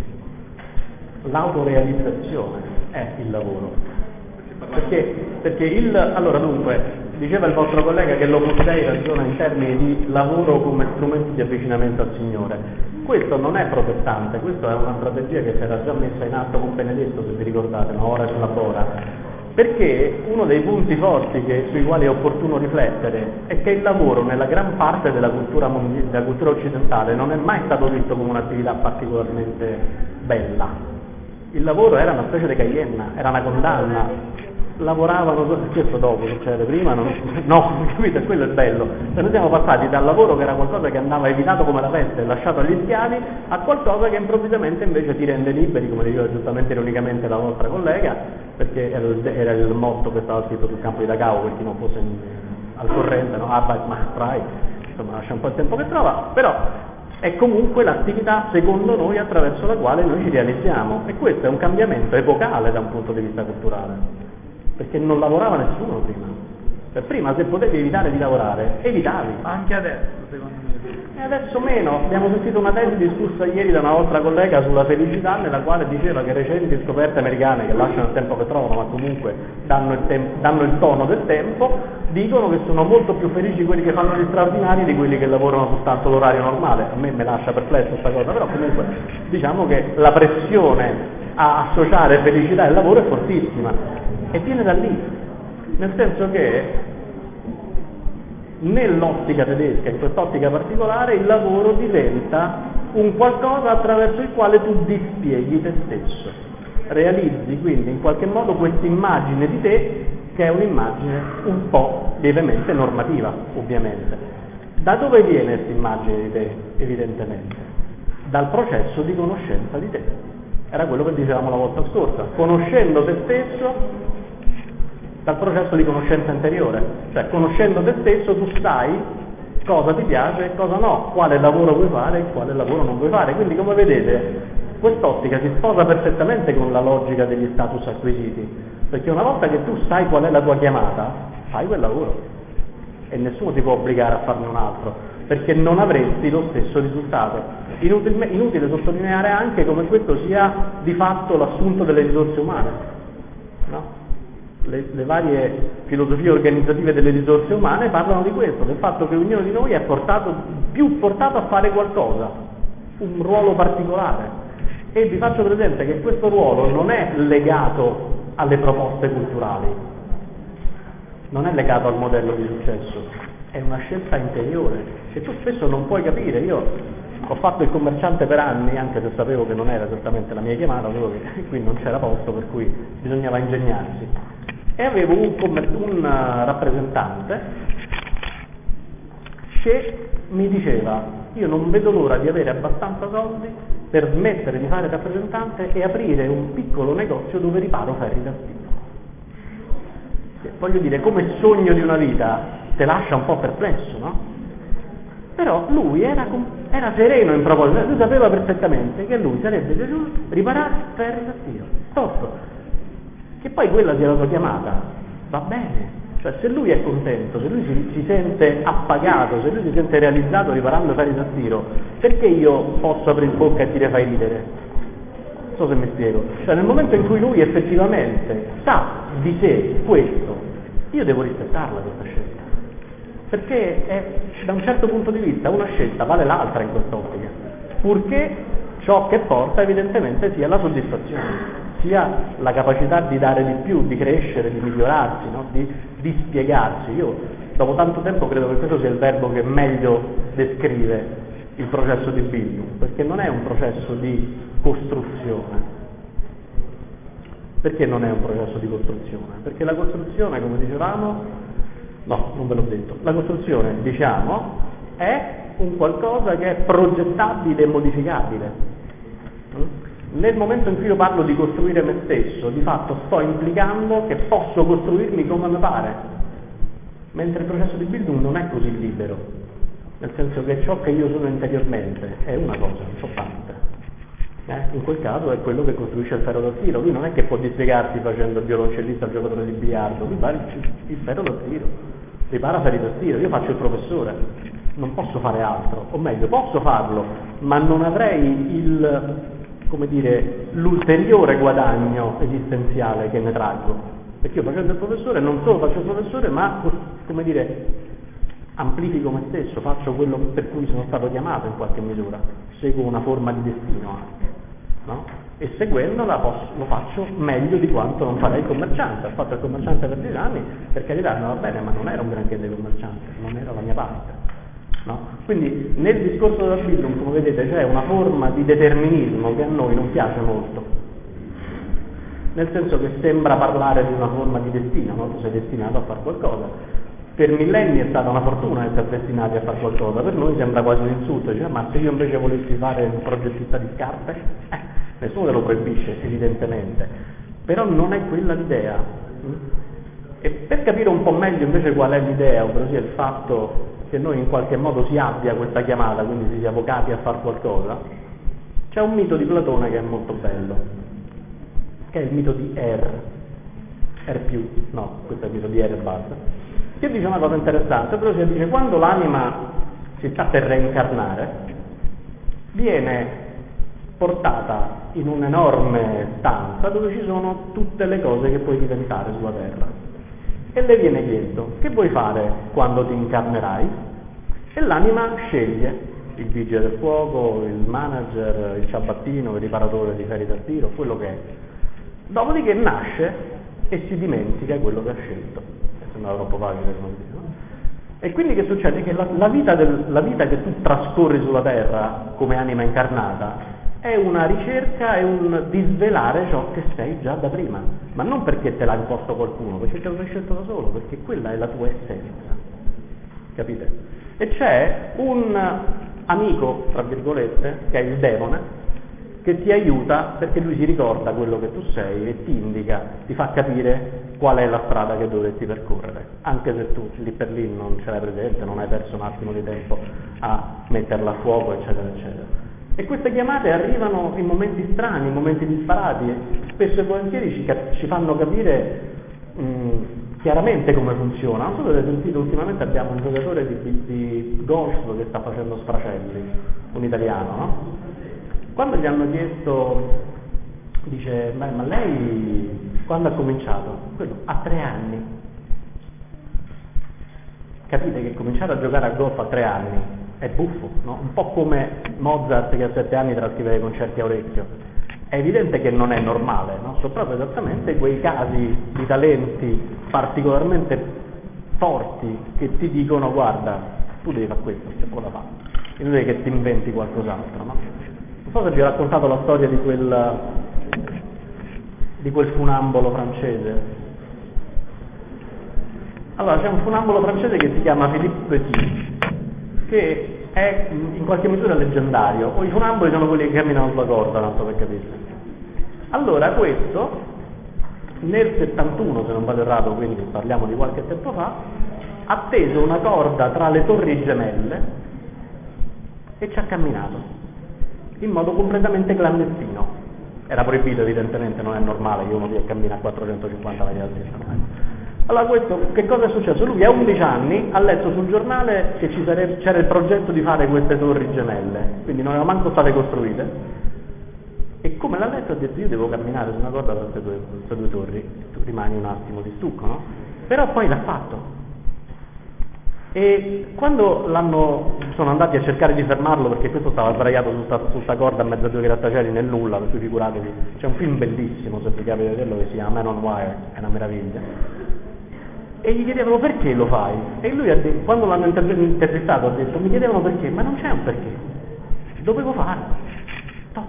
stessi. L'autorealizzazione è il lavoro. Perché, perché il, allora dunque, diceva il vostro collega che l'Opus-Dei ragiona in termini di lavoro come strumento di avvicinamento al Signore. Questo non è protestante, questa è una strategia che si era già messa in atto con Benedetto, se vi ricordate, ma ora collabora. Perché uno dei punti forti che, sui quali è opportuno riflettere è che il lavoro nella gran parte della cultura, mondi- della cultura occidentale non è mai stato visto come un'attività particolarmente bella. Il lavoro era una specie di Caienna, era una condanna. Lavoravano, questo dopo succede, prima non, no, capite, quello è bello. Se noi siamo passati dal lavoro che era qualcosa che andava evitato come la peste e lasciato agli schiavi, a qualcosa che improvvisamente invece ti rende liberi, come diceva giustamente ironicamente la nostra collega, perché era il, era il motto che stava scritto sul campo di Dachau, per chi non fosse in, al corrente, no? Arbeit macht frei, insomma lascia un po' il tempo che trova, però è comunque l'attività secondo noi attraverso la quale noi ci realizziamo, e questo è un cambiamento epocale da un punto di vista culturale. Perché non lavorava nessuno prima. Per prima, se potevi evitare di lavorare, evitavi. Anche adesso, secondo me. E adesso meno. Abbiamo sentito una tesi discussa ieri da una vostra collega sulla felicità, nella quale diceva che recenti scoperte americane, che lasciano il tempo che trovano, ma comunque danno il, tem- danno il tono del tempo, dicono che sono molto più felici quelli che fanno gli straordinari di quelli che lavorano soltanto l'orario normale. A me mi lascia perplesso questa cosa, però comunque diciamo che la pressione a associare felicità e lavoro è fortissima. E viene da lì, nel senso che nell'ottica tedesca, in quest'ottica particolare, il lavoro diventa un qualcosa attraverso il quale tu dispieghi te stesso, realizzi quindi in qualche modo questa immagine di te, che è un'immagine un po' lievemente normativa, ovviamente. Da dove viene questa immagine di te, evidentemente? Dal processo di conoscenza di te. Era quello che dicevamo la volta scorsa, conoscendo te stesso dal processo di conoscenza interiore, cioè conoscendo te stesso tu sai cosa ti piace e cosa no, quale lavoro vuoi fare e quale lavoro non vuoi fare. Quindi, come vedete, quest'ottica si sposa perfettamente con la logica degli status acquisiti, perché una volta che tu sai qual è la tua chiamata, fai quel lavoro e nessuno ti può obbligare a farne un altro, perché non avresti lo stesso risultato. Inutile, inutile sottolineare anche come questo sia di fatto l'assunto delle risorse umane, no? Le, le varie filosofie organizzative delle risorse umane parlano di questo, del fatto che ognuno di noi è portato, più portato a fare qualcosa, un ruolo particolare, e vi faccio presente che questo ruolo non è legato alle proposte culturali, non è legato al modello di successo, è una scelta interiore che tu spesso non puoi capire. Io ho fatto il commerciante per anni, anche se sapevo che non era esattamente la mia chiamata, solo che qui non c'era posto, per cui bisognava ingegnarsi. E avevo un, commer- un rappresentante che mi diceva: io non vedo l'ora di avere abbastanza soldi per smettere di fare rappresentante e aprire un piccolo negozio dove riparo ferri da stiro. Voglio dire, come sogno di una vita, te lascia un po' perplesso, no? Però lui era, era sereno in proposito, lui sapeva perfettamente che lui sarebbe piaciuto riparare ferri da stiro, stop. Che poi quella sia la sua chiamata, va bene. Cioè, se lui è contento, se lui si, si sente appagato, se lui si sente realizzato riparando ferri da stiro, perché io posso aprire bocca e ti fai ridere? Non so se mi spiego. Cioè, nel momento in cui lui effettivamente sa di sé questo, io devo rispettarla questa scelta. Perché è, da un certo punto di vista una scelta vale l'altra in quest'ottica, purché ciò che porta evidentemente sia la soddisfazione, sia la capacità di dare di più, di crescere, di migliorarsi, no? di, di spiegarsi. Io dopo tanto tempo credo che questo sia il verbo che meglio descrive il processo di building, perché non è un processo di costruzione. Perché non è un processo di costruzione? Perché la costruzione, come dicevamo, no, non ve l'ho detto, la costruzione, diciamo, è un qualcosa che è progettabile e modificabile. Nel momento in cui io parlo di costruire me stesso, di fatto sto implicando che posso costruirmi come mi pare, mentre il processo di building non è così libero, nel senso che ciò che io sono interiormente è una cosa, non so tante. Eh? In quel caso è quello che costruisce il ferro da stiro. Lui non è che può dispiegarsi facendo il violoncellista al giocatore di biliardo, lui fa il, il ferro da stiro, ripara ferri da stiro. Io faccio il professore, non posso fare altro, o meglio posso farlo, ma non avrei il, come dire, l'ulteriore guadagno esistenziale che ne traggo, perché io facendo il professore non solo faccio il professore, ma, come dire, amplifico me stesso, faccio quello per cui sono stato chiamato in qualche misura, seguo una forma di destino anche, no? E seguendola posso, lo faccio meglio di quanto non farei il commerciante. Ho fatto il commerciante per dieci anni, per carità non va bene, ma non era un granché di commerciante, non era la mia parte, no? Quindi nel discorso della building, come vedete, c'è una forma di determinismo che a noi non piace molto, nel senso che sembra parlare di una forma di destino, no? Tu sei destinato a fare qualcosa. Per millenni è stata una fortuna essere destinati a fare qualcosa, per noi sembra quasi un insulto, cioè, ma se io invece volessi fare un progettista di scarpe, eh, nessuno te lo proibisce evidentemente, però non è quella l'idea. E per capire un po' meglio invece qual è l'idea, ovvero sia il fatto che noi in qualche modo si abbia questa chiamata, quindi si sia avvocati a fare qualcosa, c'è un mito di Platone che è molto bello, che è il mito di Er, Er più, no, questo è il mito di Er e basta, che dice una cosa interessante, però si dice quando l'anima si sta per reincarnare, viene portata in un'enorme stanza dove ci sono tutte le cose che puoi diventare sulla terra e le viene chiesto: che vuoi fare quando ti incarnerai? E l'anima sceglie il vigile del fuoco, il manager, il ciabattino, il riparatore di ferri da tiro, quello che è. Dopodiché nasce e si dimentica quello che ha scelto. Sembra troppo facile, come dire, no? E quindi che succede? Che la, la, vita del, la vita che tu trascorri sulla terra come anima incarnata è una ricerca, è un disvelare ciò che sei già da prima, ma non perché te l'ha imposto qualcuno, perché te lo sei scelto da solo, perché quella è la tua essenza, capite? E c'è un amico, tra virgolette, che è il demone, che ti aiuta perché lui si ricorda quello che tu sei e ti indica, ti fa capire qual è la strada che dovresti percorrere, anche se tu lì per lì non ce l'hai presente, non hai perso un attimo di tempo a metterla a fuoco, eccetera, eccetera. E queste chiamate arrivano in momenti strani, in momenti disparati, e spesso e volentieri ci, ci fanno capire mh, chiaramente come funziona. Non so se avete sentito, ultimamente abbiamo un giocatore di, di golf che sta facendo sfracelli, un italiano, no? Quando gli hanno chiesto, dice, ma, ma lei quando ha cominciato? Quello, a tre anni. Capite che cominciare a giocare a golf a tre anni è buffo, no? Un po' come Mozart che a sette anni trascriveva i concerti a orecchio. È evidente che non è normale, no? Sono proprio esattamente quei casi di talenti particolarmente forti che ti dicono guarda, tu devi fare questo, c'è cosa fa, inutile che ti inventi qualcos'altro, no? Non so se vi ho raccontato la storia di quel, di quel funambolo francese. Allora, c'è un funambolo francese che si chiama Philippe Petit, che è in qualche misura leggendario, o i funamboli sono quelli che camminano sulla corda, tanto per capirsi. Allora, questo, nel settantuno, se non vado errato, quindi parliamo di qualche tempo fa, ha teso una corda tra le torri gemelle e ci ha camminato, in modo completamente clandestino. Era proibito evidentemente, non è normale che uno dia cammina a quattrocentocinquanta metri d'altezza. Allora questo, che cosa è successo? Lui a undici anni ha letto sul giornale che ci sarebbe, c'era il progetto di fare queste torri gemelle, quindi non erano manco state costruite, e come l'ha letto ha detto io devo camminare su una corda per queste due, queste due torri, tu rimani un attimo di stucco, no? Però poi l'ha fatto. E quando l'hanno, sono andati a cercare di fermarlo, perché questo stava sdraiato su questa corda a mezzo a due grattacieli nel nulla, per cui figuratevi, c'è un film bellissimo, se vi capita di vederlo, che si chiama Man on Wire, è una meraviglia. E gli chiedevano perché lo fai? E lui ha detto, quando l'hanno intervistato ha detto mi chiedevano perché, ma non c'è un perché, dovevo farlo, stop.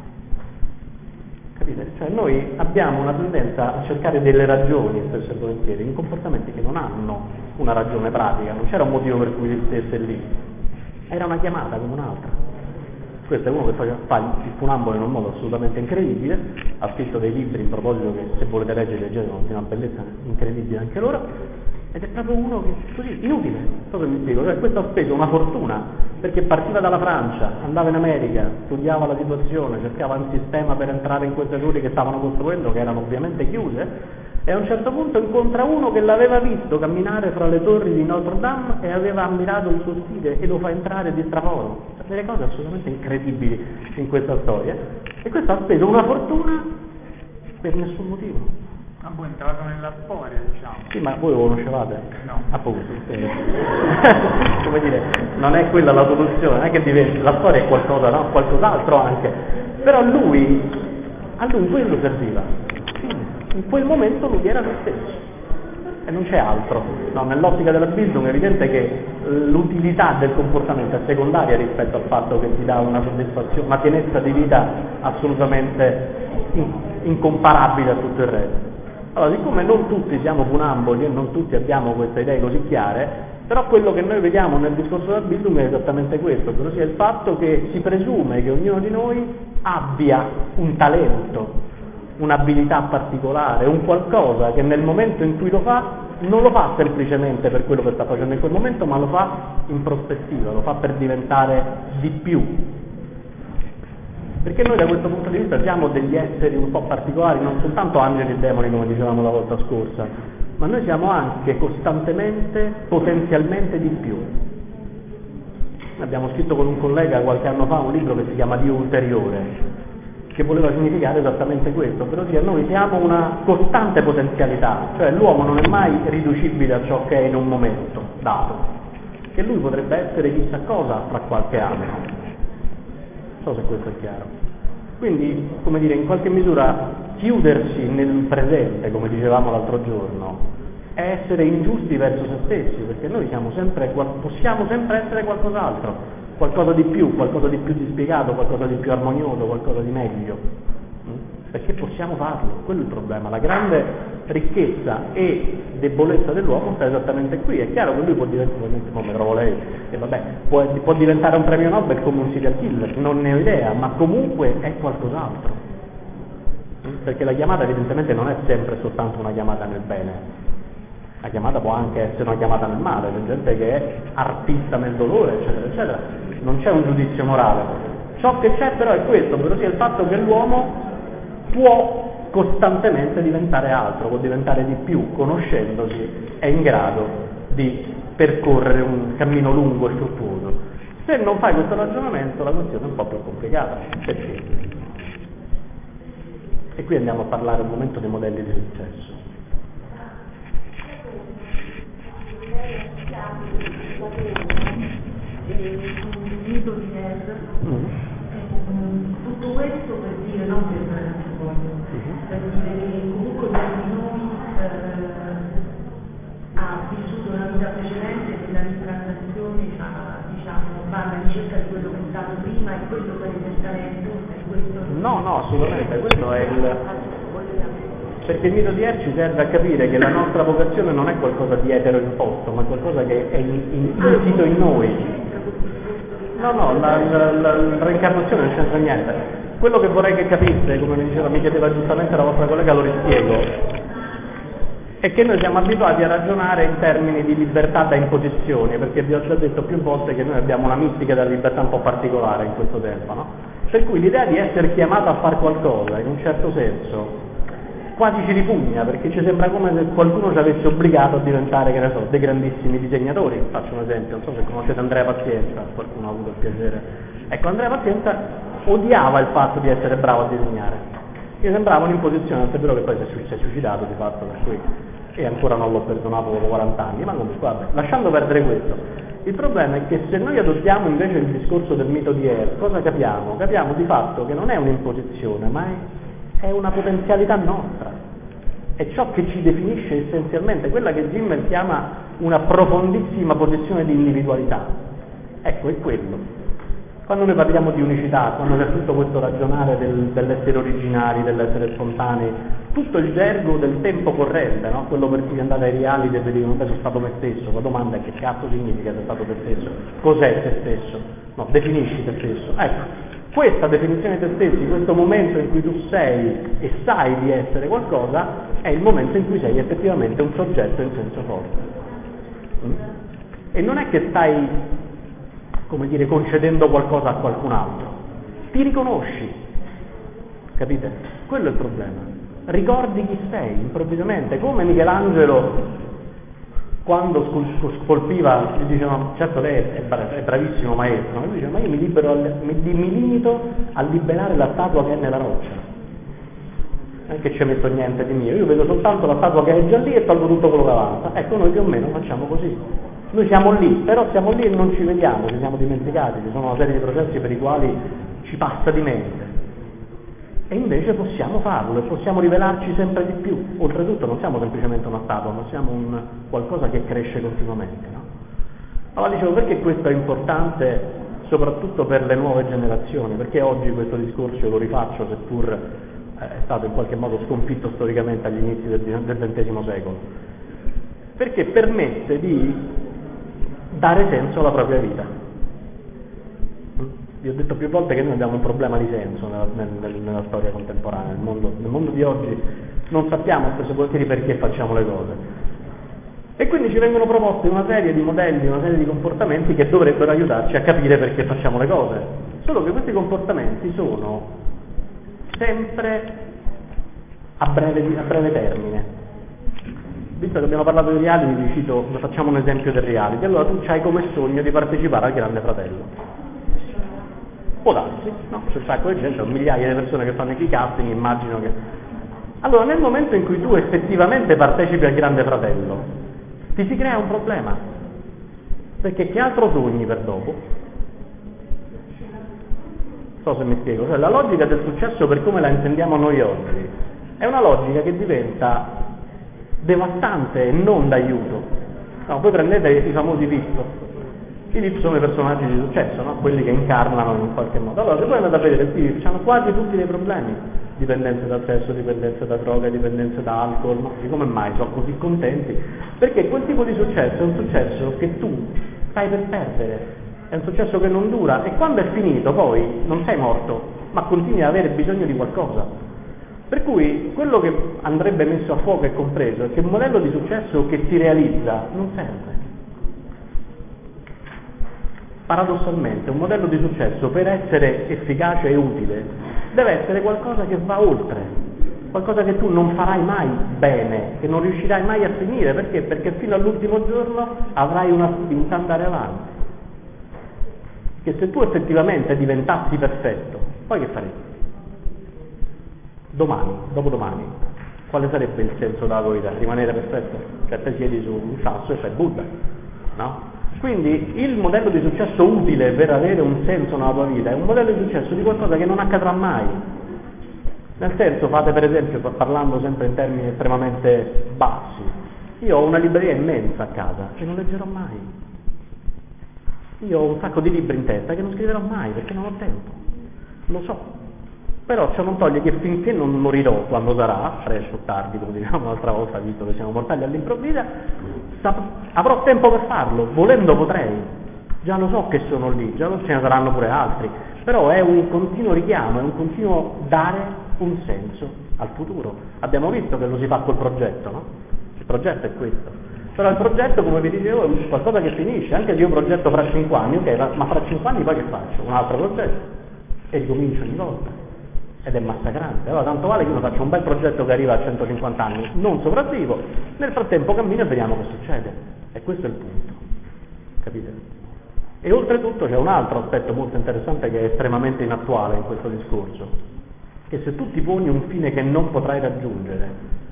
Capite? Cioè noi abbiamo una tendenza a cercare delle ragioni, spesso e volentieri, in comportamenti che non hanno una ragione pratica, non c'era un motivo per cui stesse lì, era una chiamata come un'altra. Questo è uno che fa il funambolo in un modo assolutamente incredibile, ha scritto dei libri in proposito che se volete leggere leggete, sono di una bellezza incredibile anche loro, ed è proprio uno che così, inutile, so se mi spiego, cioè questo ha speso una fortuna, perché partiva dalla Francia, andava in America, studiava la situazione, cercava un sistema per entrare in queste torri che stavano costruendo, che erano ovviamente chiuse, e a un certo punto incontra uno che l'aveva visto camminare fra le torri di Notre Dame e aveva ammirato il suo stile e lo fa entrare di straforo. Cioè, delle cose assolutamente incredibili in questa storia, e questo ha speso una fortuna per nessun motivo. Ah, voi è entrato nella storia, diciamo. Sì, ma voi lo conoscevate? No. Appunto, quindi, come dire, non è quella la soluzione, non è che diventa, la storia è qualcosa, no? Qualcos'altro anche, però lui, a lui quello serviva. In quel momento lui era se stesso e non c'è altro, no, nell'ottica della business è evidente che l'utilità del comportamento è secondaria rispetto al fatto che ti dà una soddisfazione, una pienezza di vita assolutamente in, incomparabile a tutto il resto. Allora, siccome non tutti siamo funamboli e non tutti abbiamo queste idee così chiare, però quello che noi vediamo nel discorso della business è esattamente questo, ovvero sia il fatto che si presume che ognuno di noi abbia un talento, un'abilità particolare, un qualcosa che nel momento in cui lo fa, non lo fa semplicemente per quello che sta facendo in quel momento, ma lo fa in prospettiva, lo fa per diventare di più. Perché noi da questo punto di vista siamo degli esseri un po' particolari, non soltanto angeli e demoni come dicevamo la volta scorsa, ma noi siamo anche costantemente, potenzialmente di più. Abbiamo scritto con un collega qualche anno fa un libro che si chiama Dio ulteriore, che voleva significare esattamente questo, però sì, noi siamo una costante potenzialità, cioè l'uomo non è mai riducibile a ciò che è in un momento dato, che lui potrebbe essere chissà cosa fra qualche anno. Non so se questo è chiaro. Quindi, come dire, in qualche misura chiudersi nel presente, come dicevamo l'altro giorno, è essere ingiusti verso se stessi, perché noi siamo sempre, possiamo sempre essere qualcos'altro, qualcosa di più, qualcosa di più dispiegato, qualcosa di più armonioso, qualcosa di meglio, perché possiamo farlo, quello è il problema. La grande ricchezza e debolezza dell'uomo sta esattamente qui. È chiaro che lui può diventare, come trovo lei, e vabbè, può, può diventare un premio Nobel come un serial killer, non ne ho idea, ma comunque è qualcos'altro, perché la chiamata evidentemente non è sempre soltanto una chiamata nel bene. La chiamata può anche essere una chiamata nel male, c'è gente che è artista nel dolore, eccetera, eccetera. Non c'è un giudizio morale. Ciò che c'è però è questo, ovvero sia il fatto che l'uomo può costantemente diventare altro, può diventare di più, conoscendosi, è in grado di percorrere un cammino lungo e fruttuoso. Se non fai questo ragionamento la questione è un po' più complicata. Perché? E qui andiamo a parlare un momento dei modelli di successo. Un mito di Nerd, mm. tutto questo per dire, non per fare per dire che comunque ognuno di noi eh, ha vissuto una vita precedente, della reincarnazione a, diciamo, va alla ricerca di quello che è stato prima e quello per il talento, e questo... No, no, assolutamente, questo è il... Perché il mito di Er ci serve a capire che la nostra vocazione non è qualcosa di etero imposto, ma qualcosa che è in, in, insito in noi. No, no, la, la, la, la reincarnazione non c'entra niente. Quello che vorrei che capisse, come mi diceva, mi chiedeva giustamente la vostra collega, lo rispiego, è che noi siamo abituati a ragionare in termini di libertà da imposizioni, perché vi ho già detto più volte che noi abbiamo una mistica della libertà un po' particolare in questo tempo, no? Per cui l'idea di essere chiamato a fare qualcosa, in un certo senso, quasi ci ripugna, perché ci sembra come se qualcuno ci avesse obbligato a diventare, che ne so, dei grandissimi disegnatori. Faccio un esempio, non so se conoscete Andrea Pazienza, qualcuno ha avuto il piacere. Ecco, Andrea Pazienza odiava il fatto di essere bravo a disegnare, gli sembrava un'imposizione, tant'è vero che poi si è suicidato di fatto, per cui, e ancora non l'ho perdonato dopo quaranta anni, ma comunque, vabbè, lasciando perdere questo. Il problema è che se noi adottiamo invece il discorso del mito di Er, cosa capiamo? Capiamo di fatto che non è un'imposizione, ma è, è una potenzialità nostra, è ciò che ci definisce essenzialmente, quella che Zimmer chiama una profondissima posizione di individualità. Ecco, è quello. Quando noi parliamo di unicità, quando c'è tutto questo ragionare del, dell'essere originari, dell'essere spontanei, tutto il gergo del tempo corrente, no? Quello per cui andate ai reality e vi dicono che sono stato me stesso, la domanda è che cazzo significa essere stato te stesso? Cos'è te stesso? No, definisci te stesso. Ecco, questa definizione di te stessi, questo momento in cui tu sei e sai di essere qualcosa, è il momento in cui sei effettivamente un soggetto in senso forte. Mm? E non è che stai, come dire, concedendo qualcosa a qualcun altro, ti riconosci, capite? Quello è il problema. Ricordi chi sei improvvisamente, come Michelangelo quando scolpiva, gli dicevano, certo lei è, è bravissimo maestro, ma lui dice, ma io mi, libero al, mi, mi limito a liberare la statua che è nella roccia, non è che ci metto niente di mio, io vedo soltanto la statua che è già lì e tolgo tutto quello che avanza. Ecco, noi più o meno facciamo così. Noi siamo lì, però siamo lì e non ci vediamo, ci siamo dimenticati, ci sono una serie di processi per i quali ci passa di mente. E invece possiamo farlo e possiamo rivelarci sempre di più. Oltretutto non siamo semplicemente una statua, ma siamo un qualcosa che cresce continuamente, no? Allora dicevo, perché questo è importante soprattutto per le nuove generazioni? Perché oggi questo discorso lo rifaccio, seppur è stato in qualche modo sconfitto storicamente agli inizi del ventesimo secolo? Perché permette di dare senso alla propria vita. Vi ho detto più volte che noi abbiamo un problema di senso nella, nella, nella storia contemporanea, nel mondo, nel mondo di oggi non sappiamo spesso e volentieri perché facciamo le cose. E quindi ci vengono proposte una serie di modelli, una serie di comportamenti che dovrebbero aiutarci a capire perché facciamo le cose. Solo che questi comportamenti sono sempre a breve, a breve termine. Visto che abbiamo parlato di reality, vi cito, facciamo un esempio del reality. Allora tu hai come sogno di partecipare al Grande Fratello. Può darsi, no? C'è un sacco di gente, migliaia di persone che fanno i casting, immagino che... Allora, nel momento in cui tu effettivamente partecipi al Grande Fratello, ti si crea un problema. Perché che altro sogni per dopo? Non so se mi spiego. Cioè, la logica del successo, per come la intendiamo noi oggi, è una logica che diventa devastante e non d'aiuto. No, voi prendete i famosi V I P. I V I P sono i personaggi di successo, no? Quelli che incarnano in qualche modo. Allora, se voi andate a vedere, i V I P hanno quasi tutti dei problemi, dipendenze dal sesso, dipendenze da droga, dipendenze da alcol, no? E come mai sono così contenti? Perché quel tipo di successo è un successo che tu stai per perdere, è un successo che non dura, e quando è finito poi non sei morto, ma continui ad avere bisogno di qualcosa. Per cui quello che andrebbe messo a fuoco e compreso è che un modello di successo che si realizza non serve. Paradossalmente, un modello di successo, per essere efficace e utile, deve essere qualcosa che va oltre, qualcosa che tu non farai mai bene, che non riuscirai mai a finire. Perché? Perché fino all'ultimo giorno avrai una spinta ad andare avanti. Che se tu effettivamente diventassi perfetto, poi che faresti? Domani, dopodomani, quale sarebbe il senso della tua vita? Rimanere perfetto? Cioè te siedi su un sasso e fai Buddha, no? Quindi il modello di successo utile per avere un senso nella tua vita è un modello di successo di qualcosa che non accadrà mai. Nel senso, fate per esempio, parlando sempre in termini estremamente bassi, Io ho una libreria immensa a casa che non leggerò mai. Io ho un sacco di libri in testa che non scriverò mai perché non ho tempo. Lo so. Però ciò non toglie che finché non morirò, quando sarà, presto o tardi, come diciamo l'altra volta, visto che siamo mortali all'improvvisa, avrò tempo per farlo, volendo potrei. Già lo so che sono lì, già lo ce ne saranno pure altri, però è un continuo richiamo, è un continuo dare un senso al futuro. Abbiamo visto che lo si fa col progetto, no? Il progetto è questo. Però il progetto, come vi dicevo, è qualcosa che finisce, anche se io progetto fra cinque anni, ok, ma fra cinque anni poi che faccio? Un altro progetto e ricomincio ogni volta. Ed è massacrante. Allora tanto vale che io faccio un bel progetto che arriva a centocinquanta anni, non sopravvivo, nel frattempo cammino e vediamo che succede. E questo è il punto. Capite? E oltretutto c'è un altro aspetto molto interessante che è estremamente inattuale in questo discorso, che se tu ti poni un fine che non potrai raggiungere,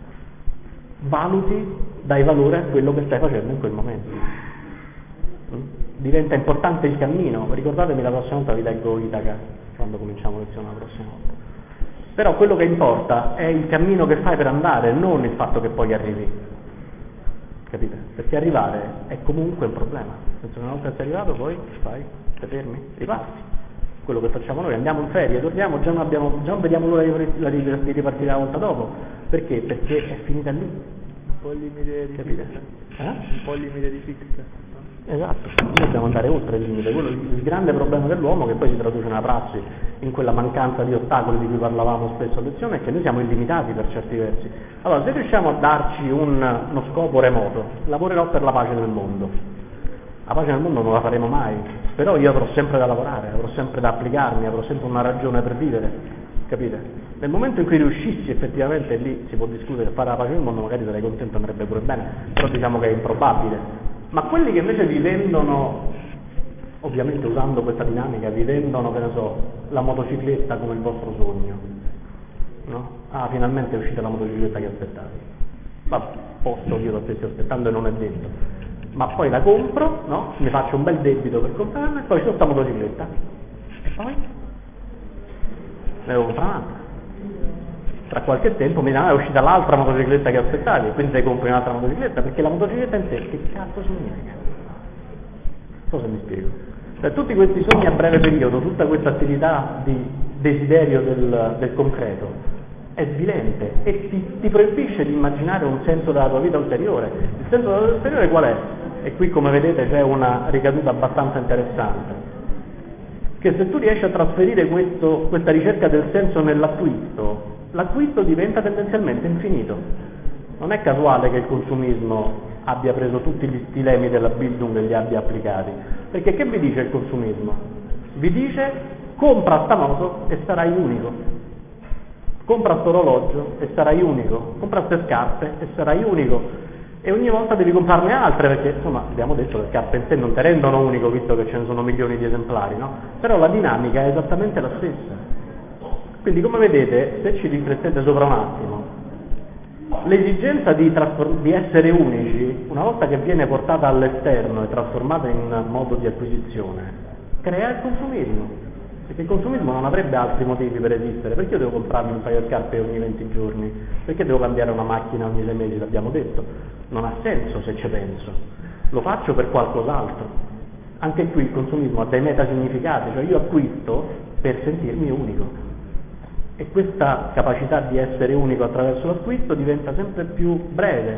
valuti, dai valore a quello che stai facendo in quel momento. Diventa importante il cammino. Ricordatemi, la prossima volta vi leggo Itaca quando cominciamo lezione la prossima volta. Però quello che importa è il cammino che fai per andare, non il fatto che poi arrivi. Capite? Perché arrivare è comunque un problema. Senza una volta che sei arrivato poi fai, ti fermi, riparti. Quello che facciamo noi, andiamo in ferie, torniamo, già non, abbiamo, già non vediamo l'ora di ripartire la volta dopo. Perché? Perché è finita lì. Un po' il limite di Capite? fix. Eh? Un po' il limite di fix. Esatto, noi dobbiamo andare oltre il limite. Quello, il grande problema dell'uomo, che poi si traduce nella prassi, in quella mancanza di ostacoli di cui parlavamo spesso a lezione, è che noi siamo illimitati per certi versi. Allora, se riusciamo a darci un, uno scopo remoto, lavorerò per la pace nel mondo. La pace nel mondo non la faremo mai, però io avrò sempre da lavorare, avrò sempre da applicarmi, avrò sempre una ragione per vivere, capite? Nel momento in cui riuscissi effettivamente, lì si può discutere che fare la pace nel mondo, magari sarei contento, andrebbe pure bene, però diciamo che è improbabile. Ma quelli che invece vi vendono, ovviamente usando questa dinamica, vi vendono, che ne so, la motocicletta come il vostro sogno, no? Ah, finalmente è uscita la motocicletta che aspettavi. Ma posso, io lo stessi aspettando e non è detto. Ma poi la compro, no? Mi faccio un bel debito per comprarla e poi c'è questa motocicletta. E poi? Ne devo comprare un'altra. Tra qualche tempo mi diranno, ah, è uscita l'altra motocicletta che aspettavi, e quindi ti compri un'altra motocicletta, perché la motocicletta in sé che cazzo significa? Non so se mi spiego. Cioè, tutti questi sogni a breve periodo, tutta questa attività di desiderio del, del concreto è svilente e ti, ti proibisce di immaginare un senso della tua vita ulteriore. Il senso della tua vita ulteriore qual è? E qui, come vedete, c'è una ricaduta abbastanza interessante, che se tu riesci a trasferire questo, questa ricerca del senso nell'acquisto, l'acquisto diventa tendenzialmente infinito. Non è casuale che il consumismo abbia preso tutti gli stilemi della Bildung e li abbia applicati, perché che vi dice il consumismo? Vi dice: compra sta moto e sarai unico, compra sto orologio e sarai unico, compra ste scarpe e sarai unico, e ogni volta devi comprarne altre, perché insomma abbiamo detto che le scarpe in sé non ti rendono unico, visto che ce ne sono milioni di esemplari, no? Però la dinamica è esattamente la stessa. Quindi, come vedete, se ci riflettete sopra un attimo, l'esigenza di, trasform- di essere unici, una volta che viene portata all'esterno e trasformata in modo di acquisizione, crea il consumismo. Perché il consumismo non avrebbe altri motivi per esistere. Perché io devo comprarmi un paio di scarpe ogni venti giorni? Perché devo cambiare una macchina ogni sei mesi, l'abbiamo detto? Non ha senso se ci penso. Lo faccio per qualcos'altro. Anche qui il consumismo ha dei metasignificati, cioè io acquisto per sentirmi unico. E questa capacità di essere unico attraverso l'acquisto diventa sempre più breve.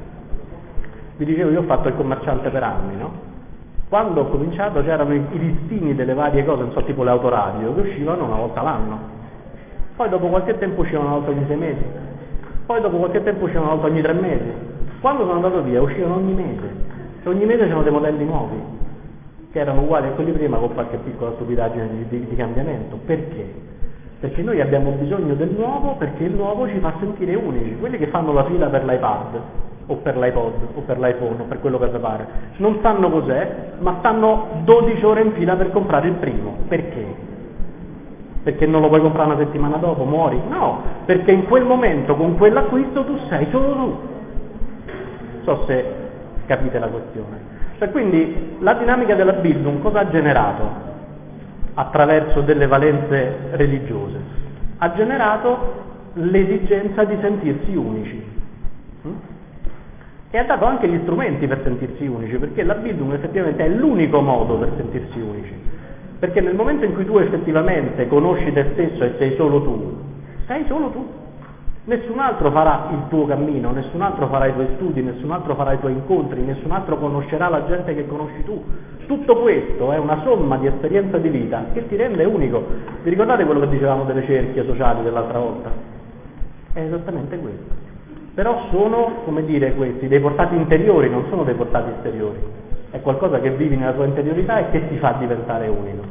Vi dicevo, io ho fatto il commerciante per anni, no? Quando ho cominciato c'erano i, i listini delle varie cose, non so, tipo le autoradio, che uscivano una volta l'anno. Poi dopo qualche tempo uscivano una volta ogni sei mesi. Poi dopo qualche tempo uscivano una volta ogni tre mesi. Quando sono andato via uscivano ogni mese. E ogni mese c'erano dei modelli nuovi, che erano uguali a quelli prima, con qualche piccola stupidaggine di, di, di cambiamento. Perché? Perché noi abbiamo bisogno del nuovo, perché il nuovo ci fa sentire unici. Quelli che fanno la fila per l'iPad, o per l'iPod, o per l'iPhone, o per quello che vi pare, non sanno cos'è, ma stanno dodici ore in fila per comprare il primo. Perché? Perché non lo puoi comprare una settimana dopo, muori? No, perché in quel momento, con quell'acquisto, tu sei solo tu. Non so se capite la questione. Cioè, quindi, la dinamica della Bildung cosa ha generato? Attraverso delle valenze religiose, ha generato l'esigenza di sentirsi unici. e ha dato anche gli strumenti per sentirsi unici, perché la Bildung effettivamente è l'unico modo per sentirsi unici, perché nel momento in cui tu effettivamente conosci te stesso e sei solo tu, sei solo tu. Nessun altro farà il tuo cammino, nessun altro farà i tuoi studi, nessun altro farà i tuoi incontri, nessun altro conoscerà la gente che conosci tu. Tutto questo è una somma di esperienza di vita che ti rende unico. Vi ricordate quello che dicevamo delle cerchie sociali dell'altra volta? È esattamente questo. Però sono, come dire, questi, dei portati interiori, non sono dei portati esteriori. È qualcosa che vivi nella tua interiorità e che ti fa diventare unico.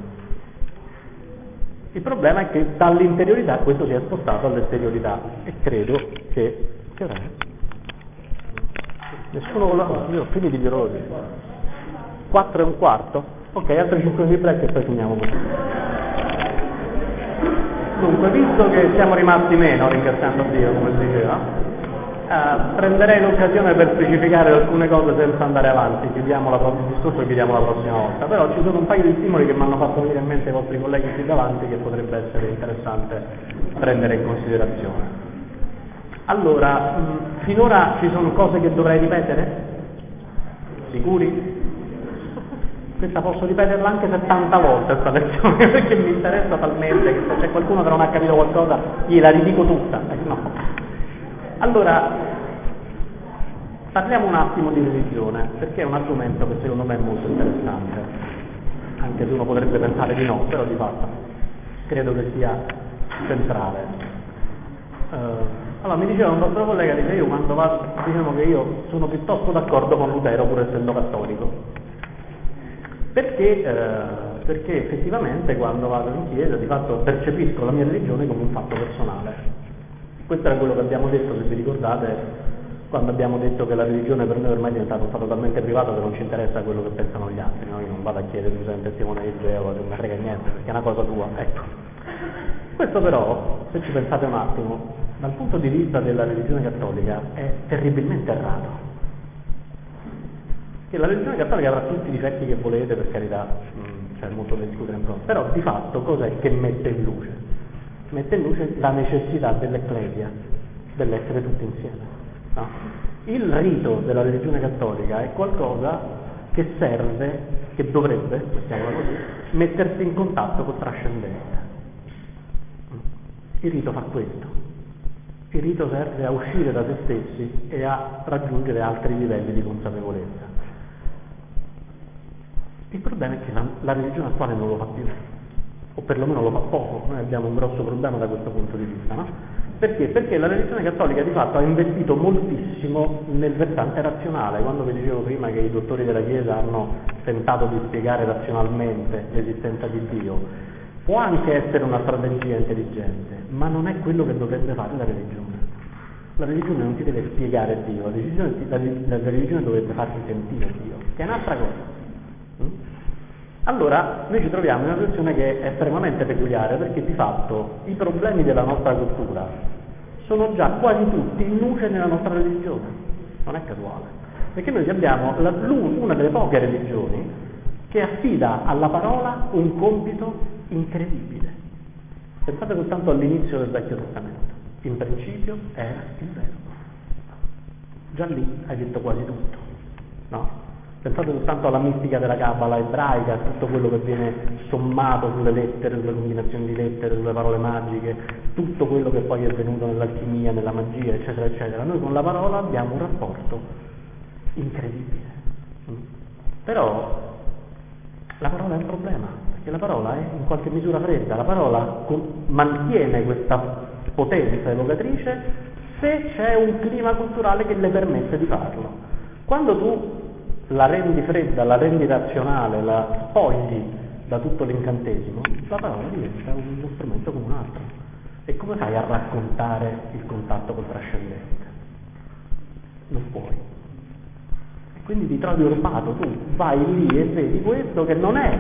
Il problema è che dall'interiorità questo si è spostato all'esteriorità e credo che... che ora è? Nessuno con la... Io ho finito gli orologi. quattro e un quarto? Ok, altri cinque minuti di break e poi finiamo così. Dunque, visto che siamo rimasti meno, ringraziando Dio, come si diceva, Uh, prenderei l'occasione per specificare alcune cose senza andare avanti, chiudiamo la, il discorso e chiudiamo la prossima volta, però ci sono un paio di stimoli che mi hanno fatto venire in mente i vostri colleghi qui davanti che potrebbe essere interessante prendere in considerazione. Allora, mh, finora ci sono cose che dovrei ripetere? Sicuri? Questa posso ripeterla anche settanta volte questa lezione perché mi interessa talmente che se c'è qualcuno che non ha capito qualcosa gliela ridico tutta. Eh, no. Allora, parliamo un attimo di religione, perché è un argomento che secondo me è molto interessante, anche se uno potrebbe pensare di no, però di fatto credo che sia centrale. Uh, allora, mi diceva un nostro collega, dice, io quando vado, diciamo che io sono piuttosto d'accordo con Lutero pur essendo cattolico, perché, uh, perché effettivamente quando vado in chiesa di fatto percepisco la mia religione come un fatto personale. Questo era quello che abbiamo detto, se vi ricordate, quando abbiamo detto che la religione per noi ormai è diventata un fatto talmente privato che non ci interessa quello che pensano gli altri, no? Io non vado a chiedere se sei un testimone di Geova, non mi frega niente, perché è una cosa tua, ecco. Questo però, se ci pensate un attimo, dal punto di vista della religione cattolica è terribilmente errato. Che la religione cattolica avrà tutti i difetti che volete, per carità, mh, c'è molto da discutere in prossimo, però di fatto cos'è che mette in luce? Mette in luce la necessità dell'ecclesia, dell'essere tutti insieme. No? Il rito della religione cattolica è qualcosa che serve, che dovrebbe, mettiamola così, mettersi in contatto col trascendente. Il rito fa questo. Il rito serve a uscire da se stessi e a raggiungere altri livelli di consapevolezza. Il problema è che la, la religione attuale non lo fa più, o perlomeno lo fa poco. Noi abbiamo un grosso problema da questo punto di vista, no? Perché? Perché la religione cattolica di fatto ha investito moltissimo nel versante razionale. Quando vi dicevo prima che i dottori della Chiesa hanno tentato di spiegare razionalmente l'esistenza di Dio, può anche essere una strategia intelligente, ma non è quello che dovrebbe fare la religione. La religione non ti deve spiegare Dio, la religione, la, la religione dovrebbe farti sentire Dio, che è un'altra cosa. Allora, noi ci troviamo in una situazione che è estremamente peculiare, perché di fatto i problemi della nostra cultura sono già quasi tutti in luce nella nostra religione. Non è casuale, perché noi abbiamo la, una delle poche religioni che affida alla parola un compito incredibile. Pensate soltanto all'inizio del Vecchio Testamento. In principio era il Verbo. Già lì hai detto quasi tutto, no? Pensate soltanto alla mistica della Cabala ebraica, tutto quello che viene sommato sulle lettere, sulle combinazioni di lettere, sulle parole magiche, tutto quello che poi è venuto nell'alchimia, nella magia, eccetera, eccetera. Noi con la parola abbiamo un rapporto incredibile. Però la parola è un problema, perché la parola è in qualche misura fredda, la parola mantiene questa potenza evocatrice se c'è un clima culturale che le permette di farlo. Quando tu la rendi fredda, la rendi razionale, la spogli da tutto l'incantesimo, la parola diventa uno strumento come un altro. E come fai a raccontare il contatto col trascendente? Non puoi. E quindi ti trovi urbato, tu vai lì e vedi questo che non è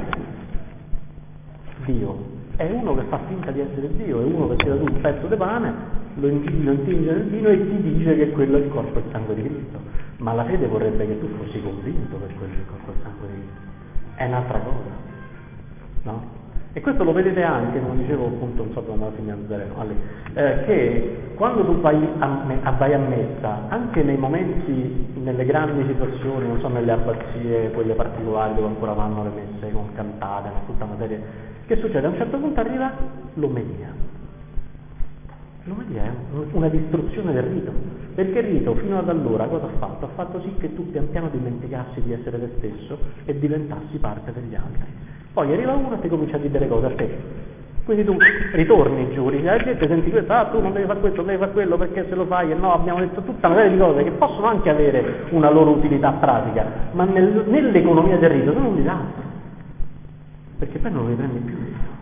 Dio, è uno che fa finta di essere Dio, è uno che ti dà tu un pezzo di pane, lo intinge nel vino e ti dice che quello è il corpo e il sangue di Cristo. Ma la fede vorrebbe che tu fossi convinto che quello è il corpo e il sangue di Cristo. È un'altra cosa, no? E questo lo vedete anche, come dicevo appunto, non so dove andava a finire Nazareno, eh, che quando tu vai a, a, vai a messa, anche nei momenti, nelle grandi situazioni, non so, nelle abbazie, quelle particolari dove ancora vanno le messe con cantate, ma tutta una serie, che succede? A un certo punto arriva l'omelia. L'omelia è una distruzione del rito, perché il rito fino ad allora cosa ha fatto? Ha fatto sì che tu pian piano dimenticassi di essere te stesso e diventassi parte degli altri. Poi arriva uno e ti comincia a dire delle cose a te. Quindi tu ritorni, giuri, la gente senti questo, ah tu non devi fare questo, non devi fare quello, perché se lo fai, e no, abbiamo detto tutta una serie di cose che possono anche avere una loro utilità pratica, ma nel, nell'economia del rito sono un disastro, perché poi non lo riprendi più.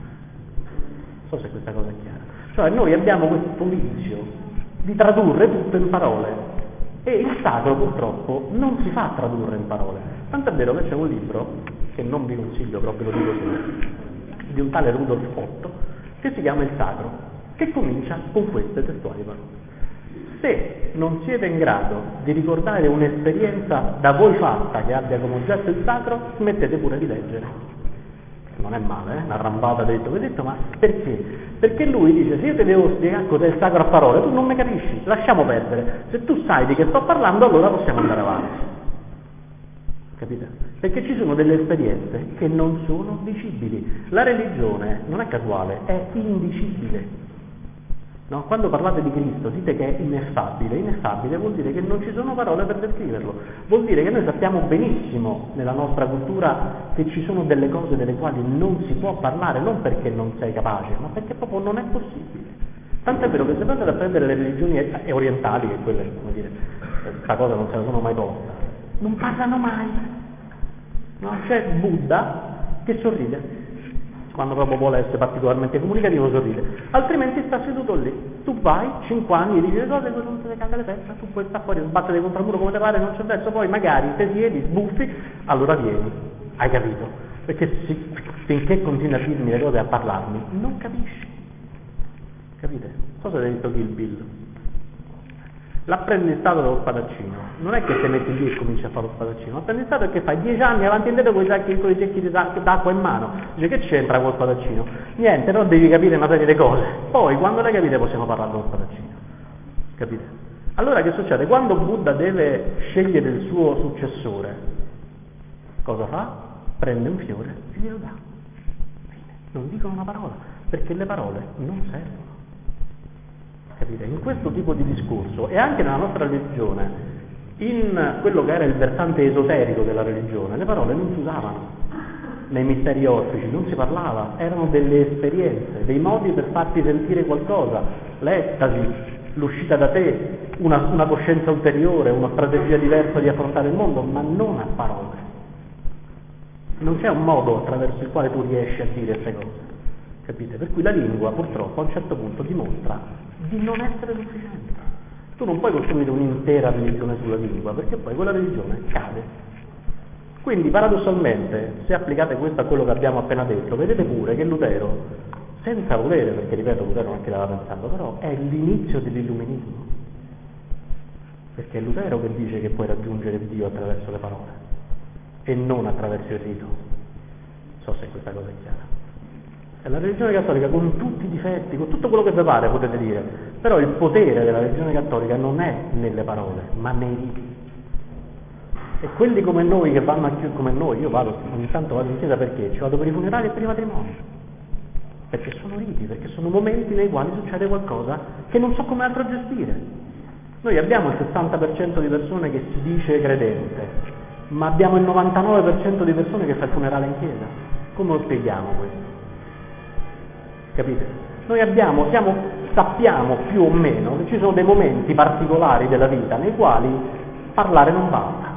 Non so se questa cosa è chiara. Cioè noi abbiamo questo vizio di tradurre tutto in parole, e il sacro purtroppo non si fa tradurre in parole. Tanto è vero che c'è un libro, che non vi consiglio proprio, lo dico solo, di un tale Rudolf Otto, che si chiama Il Sacro, che comincia con queste testuali parole. Se non siete in grado di ricordare un'esperienza da voi fatta che abbia come oggetto il sacro, smettete pure di leggere. Non è male, eh? Una rambata detto che ho detto, ma perché? Perché lui dice, se io ti devo spiegare cos'è il sacro a parole, tu non mi capisci, lasciamo perdere. Se tu sai di che sto parlando, allora possiamo andare avanti. Capite? Perché ci sono delle esperienze che non sono dicibili. La religione non è casuale, è indicibile. No? Quando parlate di Cristo dite che è ineffabile. Ineffabile vuol dire che non ci sono parole per descriverlo. Vuol dire che noi sappiamo benissimo nella nostra cultura che ci sono delle cose delle quali non si può parlare, non perché non sei capace, ma perché proprio non è possibile. Tanto è vero che se andate a prendere le religioni orientali, che quelle, come dire, questa cosa non se la sono mai posta, non parlano mai. No? C'è Buddha che sorride. Quando proprio vuole essere particolarmente comunicativo sorride, altrimenti sta seduto lì. Tu vai, cinque anni, dici le cose, non te le caga le testa, tu puoi stare fuori, sbattere contro il muro come te pare, non c'è verso, poi magari te siedi, sbuffi, allora vieni, hai capito? Perché si, finché continui a dirmi le cose e a parlarmi, non capisci, capite? Cosa hai detto Kill Bill? L'apprendistato dello spadaccino non è che ti metti lì e cominci a fare lo spadaccino, l'apprendistato è che fai dieci anni avanti e indietro con i sacchi, con i secchi d'acqua in mano. Dice, che c'entra col spadaccino? Niente, però devi capire una serie di cose, poi quando le capite possiamo parlare dello spadaccino, capite? Allora che succede? Quando Buddha deve scegliere il suo successore, cosa fa? Prende un fiore e glielo dà. Non dicono una parola, perché le parole non servono. Capite? In questo tipo di discorso, e anche nella nostra religione, in quello che era il versante esoterico della religione, le parole non si usavano. Nei misteri orfici non si parlava, erano delle esperienze, dei modi per farti sentire qualcosa, l'estasi, l'uscita da te, una, una coscienza ulteriore, una strategia diversa di affrontare il mondo, ma non a parole. Non c'è un modo attraverso il quale tu riesci a dire queste cose, capite? Per cui la lingua purtroppo a un certo punto dimostra di non essere sufficiente. Tu non puoi costruire un'intera religione sulla lingua, perché poi quella religione cade. Quindi paradossalmente, se applicate questo a quello che abbiamo appena detto, vedete pure che Lutero, senza volere, perché ripeto Lutero non è che l'aveva pensato, però è l'inizio dell'illuminismo, perché è Lutero che dice che puoi raggiungere Dio attraverso le parole e non attraverso il rito. Non so se questa cosa è chiara. È la religione cattolica con tutti i difetti, con tutto quello che vi pare potete dire, però il potere della religione cattolica non è nelle parole, ma nei riti. E quelli come noi che vanno a chiudere, come noi, io vado, ogni tanto vado in chiesa perché? Ci vado per i funerali e per i matrimoni. Perché sono riti, perché sono momenti nei quali succede qualcosa che non so come altro gestire. Noi abbiamo il sessanta per cento di persone che si dice credente, ma abbiamo il novantanove per cento di persone che fa il funerale in chiesa. Come lo spieghiamo questo? Capite? Noi abbiamo, siamo, sappiamo più o meno che ci sono dei momenti particolari della vita nei quali parlare non basta.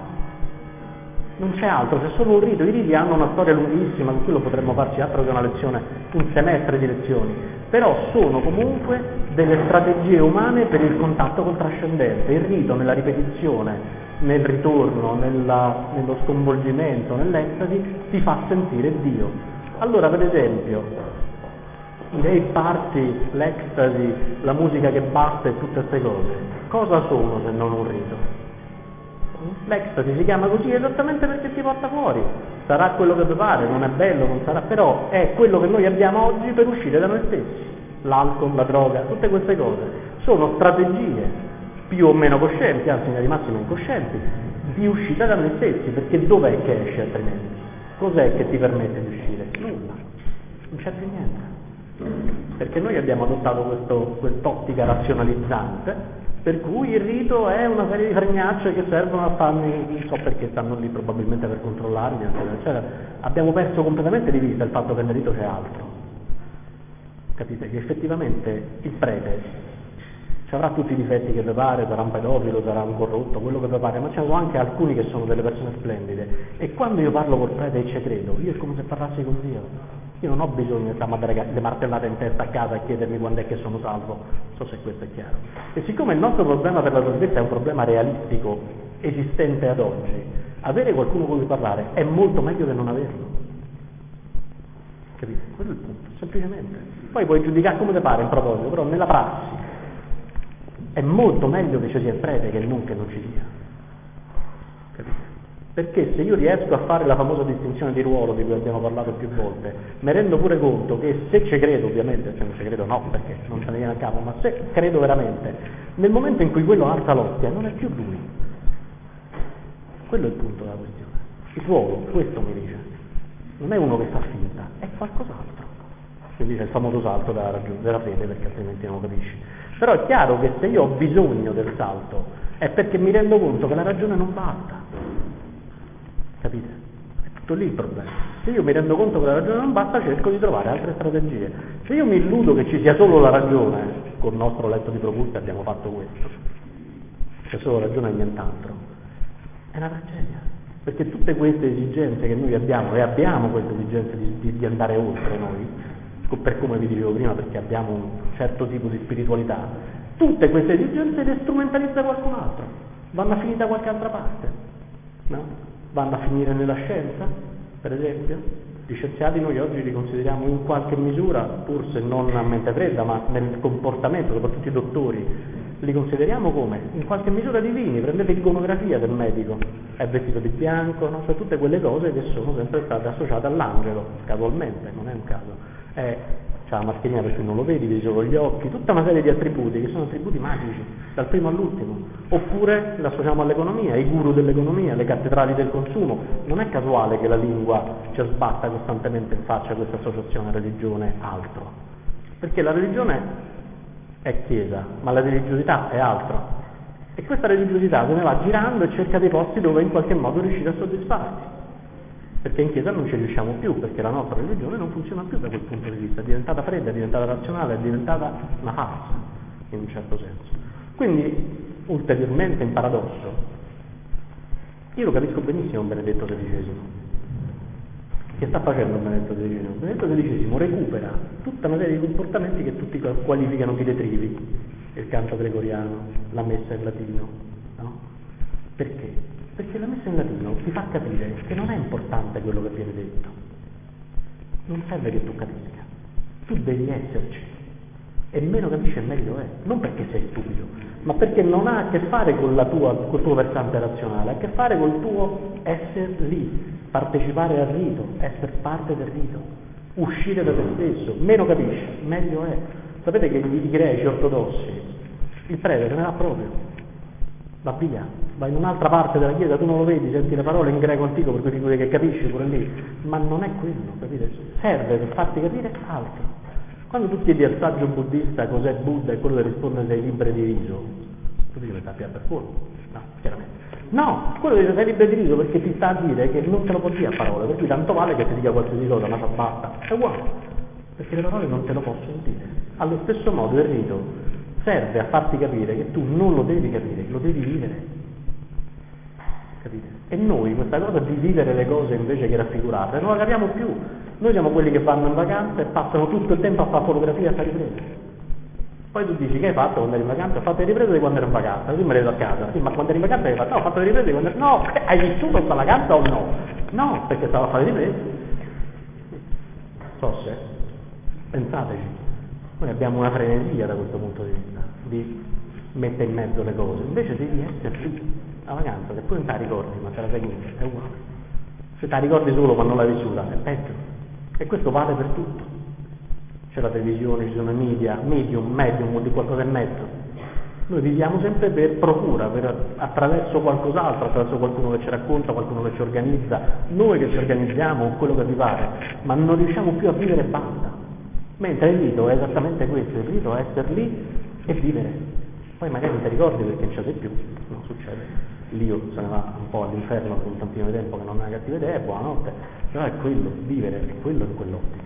Non c'è altro, se sono un rito, i riti hanno una storia lunghissima, con cui lo potremmo farci altro che una lezione, un semestre di lezioni, però sono comunque delle strategie umane per il contatto col trascendente. Il rito nella ripetizione, nel ritorno, nella, nello sconvolgimento, nell'estasi, ti fa sentire Dio. Allora, per esempio, i rave party, l'ecstasy, la musica che basta e tutte queste cose, cosa sono se non un rito? L'ecstasy si chiama così esattamente perché ti porta fuori. Sarà quello che vi pare, non è bello, non sarà, però è quello che noi abbiamo oggi per uscire da noi stessi. L'alcol, la droga, tutte queste cose sono strategie più o meno coscienti, anzi nella di massima incoscienti, di uscita da noi stessi, perché dov'è che esce altrimenti? Cos'è che ti permette di uscire? Nulla, non c'è più niente. Perché noi abbiamo adottato questo, quest'ottica razionalizzante, per cui il rito è una serie di fregnacce che servono a farmi, non so perché stanno lì, probabilmente per controllarmi, eccetera, eccetera. Abbiamo perso completamente di vista il fatto che nel rito c'è altro. Capite? Che effettivamente il prete ci avrà tutti i difetti che vi pare, sarà un pedofilo, sarà un corrotto, quello che vi pare, ma ci sono anche alcuni che sono delle persone splendide. E quando io parlo col prete e ci credo, io è come se parlassi con Dio. Io non ho bisogno di stare le martellate in testa a casa e chiedermi quando è che sono salvo, non so se questo è chiaro. E siccome il nostro problema per la salvezza è un problema realistico, esistente ad oggi, avere qualcuno con cui parlare è molto meglio che non averlo. Capite? Quello è il punto, semplicemente. Poi puoi giudicare come ti pare in proposito, però nella prassi è molto meglio che ci sia il prete che non che non ci sia. Capite? Perché se io riesco a fare la famosa distinzione di ruolo di cui abbiamo parlato più volte, mi rendo pure conto che se ci credo, ovviamente, cioè non ci credo no, perché non ce ne viene a capo, ma se credo veramente, nel momento in cui quello alza l'ostia, non è più lui. Quello è il punto della questione. Il ruolo, questo mi dice, non è uno che fa finta, è qualcos'altro. Quindi c'è il famoso salto della, ragione, della fede, perché altrimenti non lo capisci. Però è chiaro che se io ho bisogno del salto, è perché mi rendo conto che la ragione non basta. Capite? È tutto lì il problema. Se io mi rendo conto che la ragione non basta, cerco di trovare altre strategie. Se io mi illudo che ci sia solo la ragione, col nostro letto di Procuste abbiamo fatto questo, c'è solo ragione e nient'altro, è una tragedia. Perché tutte queste esigenze che noi abbiamo, e abbiamo queste esigenze di, di, di andare oltre noi, per come vi dicevo prima, perché abbiamo un certo tipo di spiritualità, tutte queste esigenze le strumentalizza qualcun altro, vanno a finire da qualche altra parte, no? Vanno a finire nella scienza, per esempio. Gli scienziati noi oggi li consideriamo in qualche misura, pur se non a mente fredda, ma nel comportamento, soprattutto i dottori, li consideriamo come in qualche misura divini. Prendete l'iconografia del medico, è vestito di bianco, no? Cioè tutte quelle cose che sono sempre state associate all'angelo, casualmente, non è un caso. È, c'ha la mascherina per cui non lo vedi, vedi solo gli occhi, tutta una serie di attributi che sono attributi magici, dal primo all'ultimo. Oppure l'associamo all'economia, ai guru dell'economia, le cattedrali del consumo. Non è casuale che la lingua ci sbatta costantemente in faccia questa associazione religione-altro, perché la religione è chiesa, ma la religiosità è altro, e questa religiosità se ne va girando e cerca dei posti dove in qualche modo riuscire a soddisfarsi, perché in chiesa non ci riusciamo più, perché la nostra religione non funziona più da quel punto di vista, è diventata fredda, è diventata razionale, è diventata una farsa in un certo senso. Quindi ulteriormente in paradosso, io lo capisco benissimo Benedetto sedicesimo. Che sta facendo Benedetto sedicesimo? Benedetto sedicesimo recupera tutta una serie di comportamenti che tutti qualificano di retrivi, il canto gregoriano, la messa in latino, no? Perché? Perché la messa in latino ti fa capire che non è importante quello che viene detto, non serve che tu capisca, tu devi esserci, e meno capisci e meglio è, non perché sei stupido, ma perché non ha a che fare con la tua, col tuo versante razionale, ha a che fare col tuo essere lì, partecipare al rito, essere parte del rito, uscire da te stesso. Meno capisci, meglio è. Sapete che i greci ortodossi, il prete se ne va proprio, va via, va in un'altra parte della chiesa, tu non lo vedi, senti le parole in greco antico per cui ti dico che capisci pure lì, ma non è quello, capite? Serve per farti capire altro. Quando tu chiedi al saggio buddista cos'è Buddha e quello che risponde sei libri di riso, tu dici che sta per culo? No, chiaramente. No, quello che sei libri di riso perché ti sta a dire che non te lo può dire a parole, per cui tanto vale che ti dica qualsiasi cosa, ma basta, è uguale, perché le parole non te lo possono dire. Allo stesso modo il rito serve a farti capire che tu non lo devi capire, lo devi vivere, capite? E noi questa cosa di vivere le cose invece che raffigurarle non la capiamo più. Noi siamo quelli che vanno in vacanza e passano tutto il tempo a fare fotografie e a fare riprese. Poi tu dici che hai fatto quando eri in vacanza? Ho fatto le riprese di quando ero in vacanza, così me le do a casa. Sì, ma quando eri in vacanza hai fatto? No, ho fatto le riprese di quando ero... No, hai vissuto questa vacanza o no? No, perché stavo a fare le riprese. So se, pensateci, noi abbiamo una frenesia da questo punto di vista, di mettere in mezzo le cose, invece devi essere lì, la vacanza, se poi non te la ricordi, ma te la sai comunque, è uguale. Se te la ricordi solo quando l'hai vissuta, è peggio. E questo vale per tutto. C'è la televisione, ci sono i media, medium, medium o di qualcosa in mezzo. Noi viviamo sempre per procura, per, attraverso qualcos'altro, attraverso qualcuno che ci racconta, qualcuno che ci organizza, noi che ci organizziamo, quello che vi pare, ma non riusciamo più a vivere basta. Mentre il rito è esattamente questo, il rito è essere lì e vivere. Poi magari non ti ricordi perché non ci sei più, non succede. L'io se ne va un po' all'inferno per un tantino di tempo che non è una cattiva idea, buonanotte, però è quello, vivere, è quello in quell'ottica.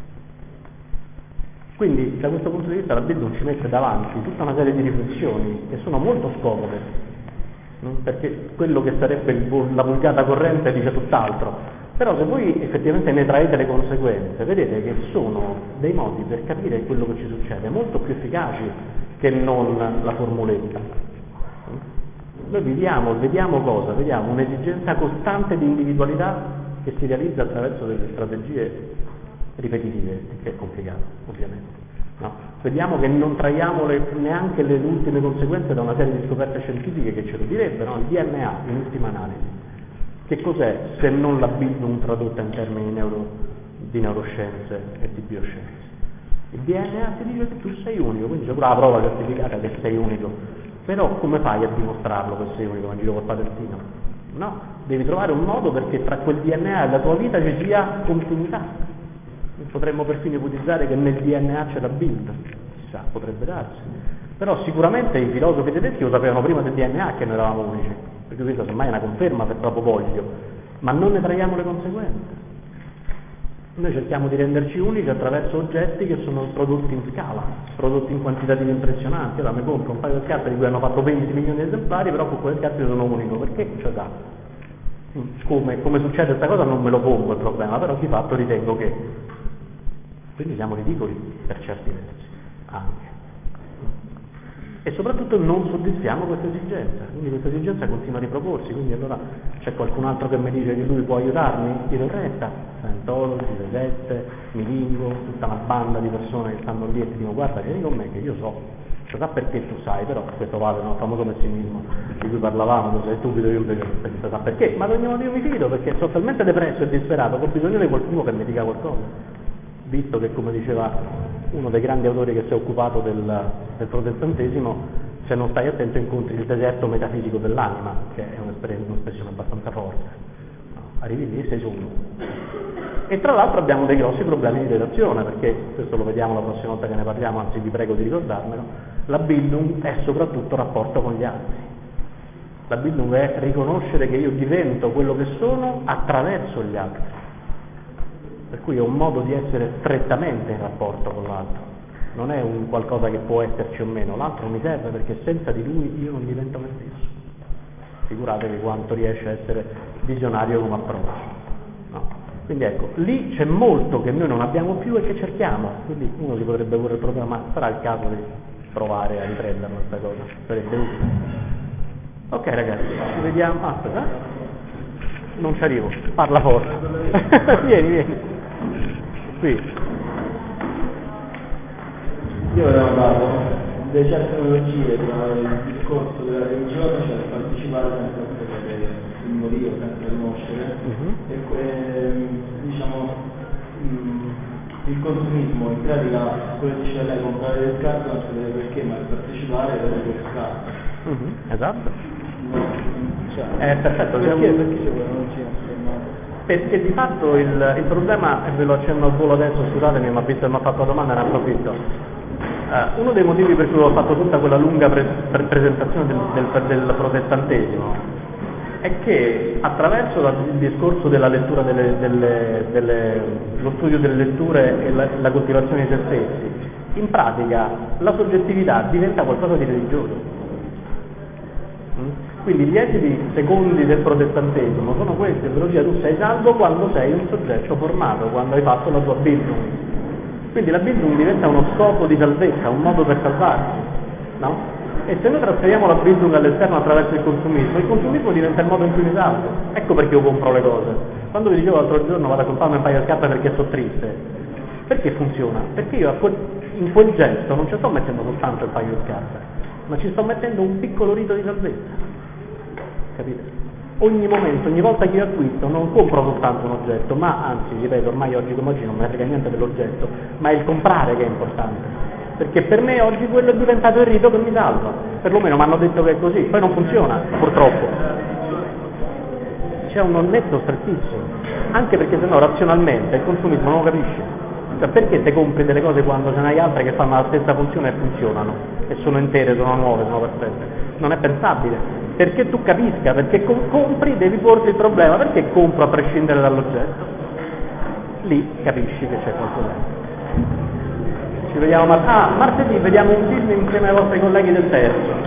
Quindi da questo punto di vista la Bildung ci mette davanti tutta una serie di riflessioni che sono molto scomode, perché quello che sarebbe il, la vulgata corrente dice tutt'altro, però se voi effettivamente ne traete le conseguenze, vedete che sono dei modi per capire quello che ci succede molto più efficaci che non la formuletta. Noi viviamo, vediamo cosa? Vediamo un'esigenza costante di individualità che si realizza attraverso delle strategie ripetitive, che è complicato ovviamente. No? Vediamo che non traiamo le, neanche le ultime conseguenze da una serie di scoperte scientifiche che ce lo direbbero, il D N A in ultima analisi. Che cos'è se non la Bildung tradotta in termini neuro, di neuroscienze e di bioscienze? Il D N A ti dice che tu sei unico, quindi c'è pure la prova certificata che sei unico, però come fai a dimostrarlo che sei unico in giro col patentino? No, devi trovare un modo perché tra quel D N A e la tua vita ci sia continuità. Potremmo perfino ipotizzare che nel D N A c'è la Bildung, chissà, potrebbe darsi. Però sicuramente i filosofi tedeschi lo sapevano prima del D N A che noi eravamo unici, perché questa semmai è una conferma se proprio voglio, ma non ne traiamo le conseguenze. Noi cerchiamo di renderci unici attraverso oggetti che sono prodotti in scala, prodotti in quantitativi impressionanti. Allora mi compro un paio di scarpe di cui hanno fatto venti milioni di esemplari, però con quelle scarpe sono unico, perché c'è da? Come, come succede questa cosa non me lo pongo il problema, però di fatto ritengo che... Quindi siamo ridicoli per certi versi, anche. E soprattutto non soddisfiamo questa esigenza, quindi questa esigenza continua a riproporsi, quindi allora c'è qualcun altro che mi dice che lui può aiutarmi? Ti do retta, Scientology, Vedette, Milingo, tutta una banda di persone che stanno lì e ti dicono guarda vieni con me che io so, cioè sa perché tu sai, però questo vale, no? Il famoso messinismo di cui parlavamo, tu sei stupido, io invece non sa perché, ma ogni modo io mi fido perché sono talmente depresso e disperato che ho bisogno di qualcuno che mi dica qualcosa. Visto che, come diceva uno dei grandi autori che si è occupato del, del protestantesimo, se non stai attento incontri il deserto metafisico dell'anima, che è un'espressione abbastanza forte. No, arrivi lì e sei solo. E tra l'altro abbiamo dei grossi problemi di relazione, perché, questo lo vediamo la prossima volta che ne parliamo, anzi vi prego di ricordarmelo, la Bildung è soprattutto rapporto con gli altri. La Bildung è riconoscere che io divento quello che sono attraverso gli altri. Per cui è un modo di essere strettamente in rapporto con l'altro, non è un qualcosa che può esserci o meno, l'altro mi serve perché senza di lui io non divento me stesso. Figuratevi quanto riesce a essere visionario come approccio. No. Quindi ecco, lì c'è molto che noi non abbiamo più e che cerchiamo, quindi uno si potrebbe pure programmare, sarà il caso di provare a riprenderla questa cosa, sarebbe utile. Ok ragazzi, ci vediamo, ah, aspetta, non ci arrivo, parla forte, vieni, vieni. Qui. Io avevo dato delle certe analogie tra il discorso della religione, cioè partecipare senza sapere il motivo, senza riconoscere, uh-huh. e que- diciamo mh, il consumismo in pratica, quello che diceva lei, comprare le scarpe non sapere perché, ma il partecipare è avere le scarpe. Uh-huh. Esatto. No, cioè, è perfetto, perché, abbiamo... perché se vuole non ci fermato. Perché di fatto il, il problema, e ve lo accenno al volo adesso, scusatemi, ma visto che mi ha fatto la domanda ne approfitto. Uh, uno dei motivi per cui ho fatto tutta quella lunga pre- pre- presentazione del, del, del protestantesimo è che attraverso la, il discorso della lettura delle, delle, delle, lo studio delle letture e la, la coltivazione di se stessi, in pratica la soggettività diventa qualcosa di religioso. Mm? Quindi gli esiti secondi del protestantesimo sono questi, ve lo dico, tu sei salvo quando sei un soggetto formato, quando hai fatto la tua Bildung. Quindi la Bildung diventa uno scopo di salvezza, un modo per salvarsi, no? E se noi trasferiamo la Bildung all'esterno attraverso il consumismo, il consumismo diventa il modo in cui mi salvo. Ecco perché io compro le cose. Quando vi dicevo l'altro giorno vado a comprarmi un paio di scarpe perché sono triste, perché funziona? Perché io a quel, in quel gesto non ci sto mettendo soltanto il paio di scarpe, ma ci sto mettendo un piccolo rito di salvezza. capite? Ogni momento, ogni volta che io acquisto non compro soltanto un oggetto, ma anzi, ripeto, ormai oggi come oggi non me ne frega niente dell'oggetto, ma è il comprare che è importante, perché per me oggi quello è diventato il rito che mi salva, perlomeno mi hanno detto che è così, poi non funziona, purtroppo. C'è un non netto strettissimo, anche perché sennò razionalmente il consumismo non lo capisce. Cioè, perché te compri delle cose quando ce n'hai altre che fanno la stessa funzione e funzionano, e sono intere, sono nuove, sono perfette? Non è pensabile. Perché tu capisca, perché com- compri devi porti il problema, perché compro a prescindere dall'oggetto? Lì capisci che c'è qualcosa. Ci vediamo mar- ah, martedì vediamo un film insieme ai vostri colleghi del terzo.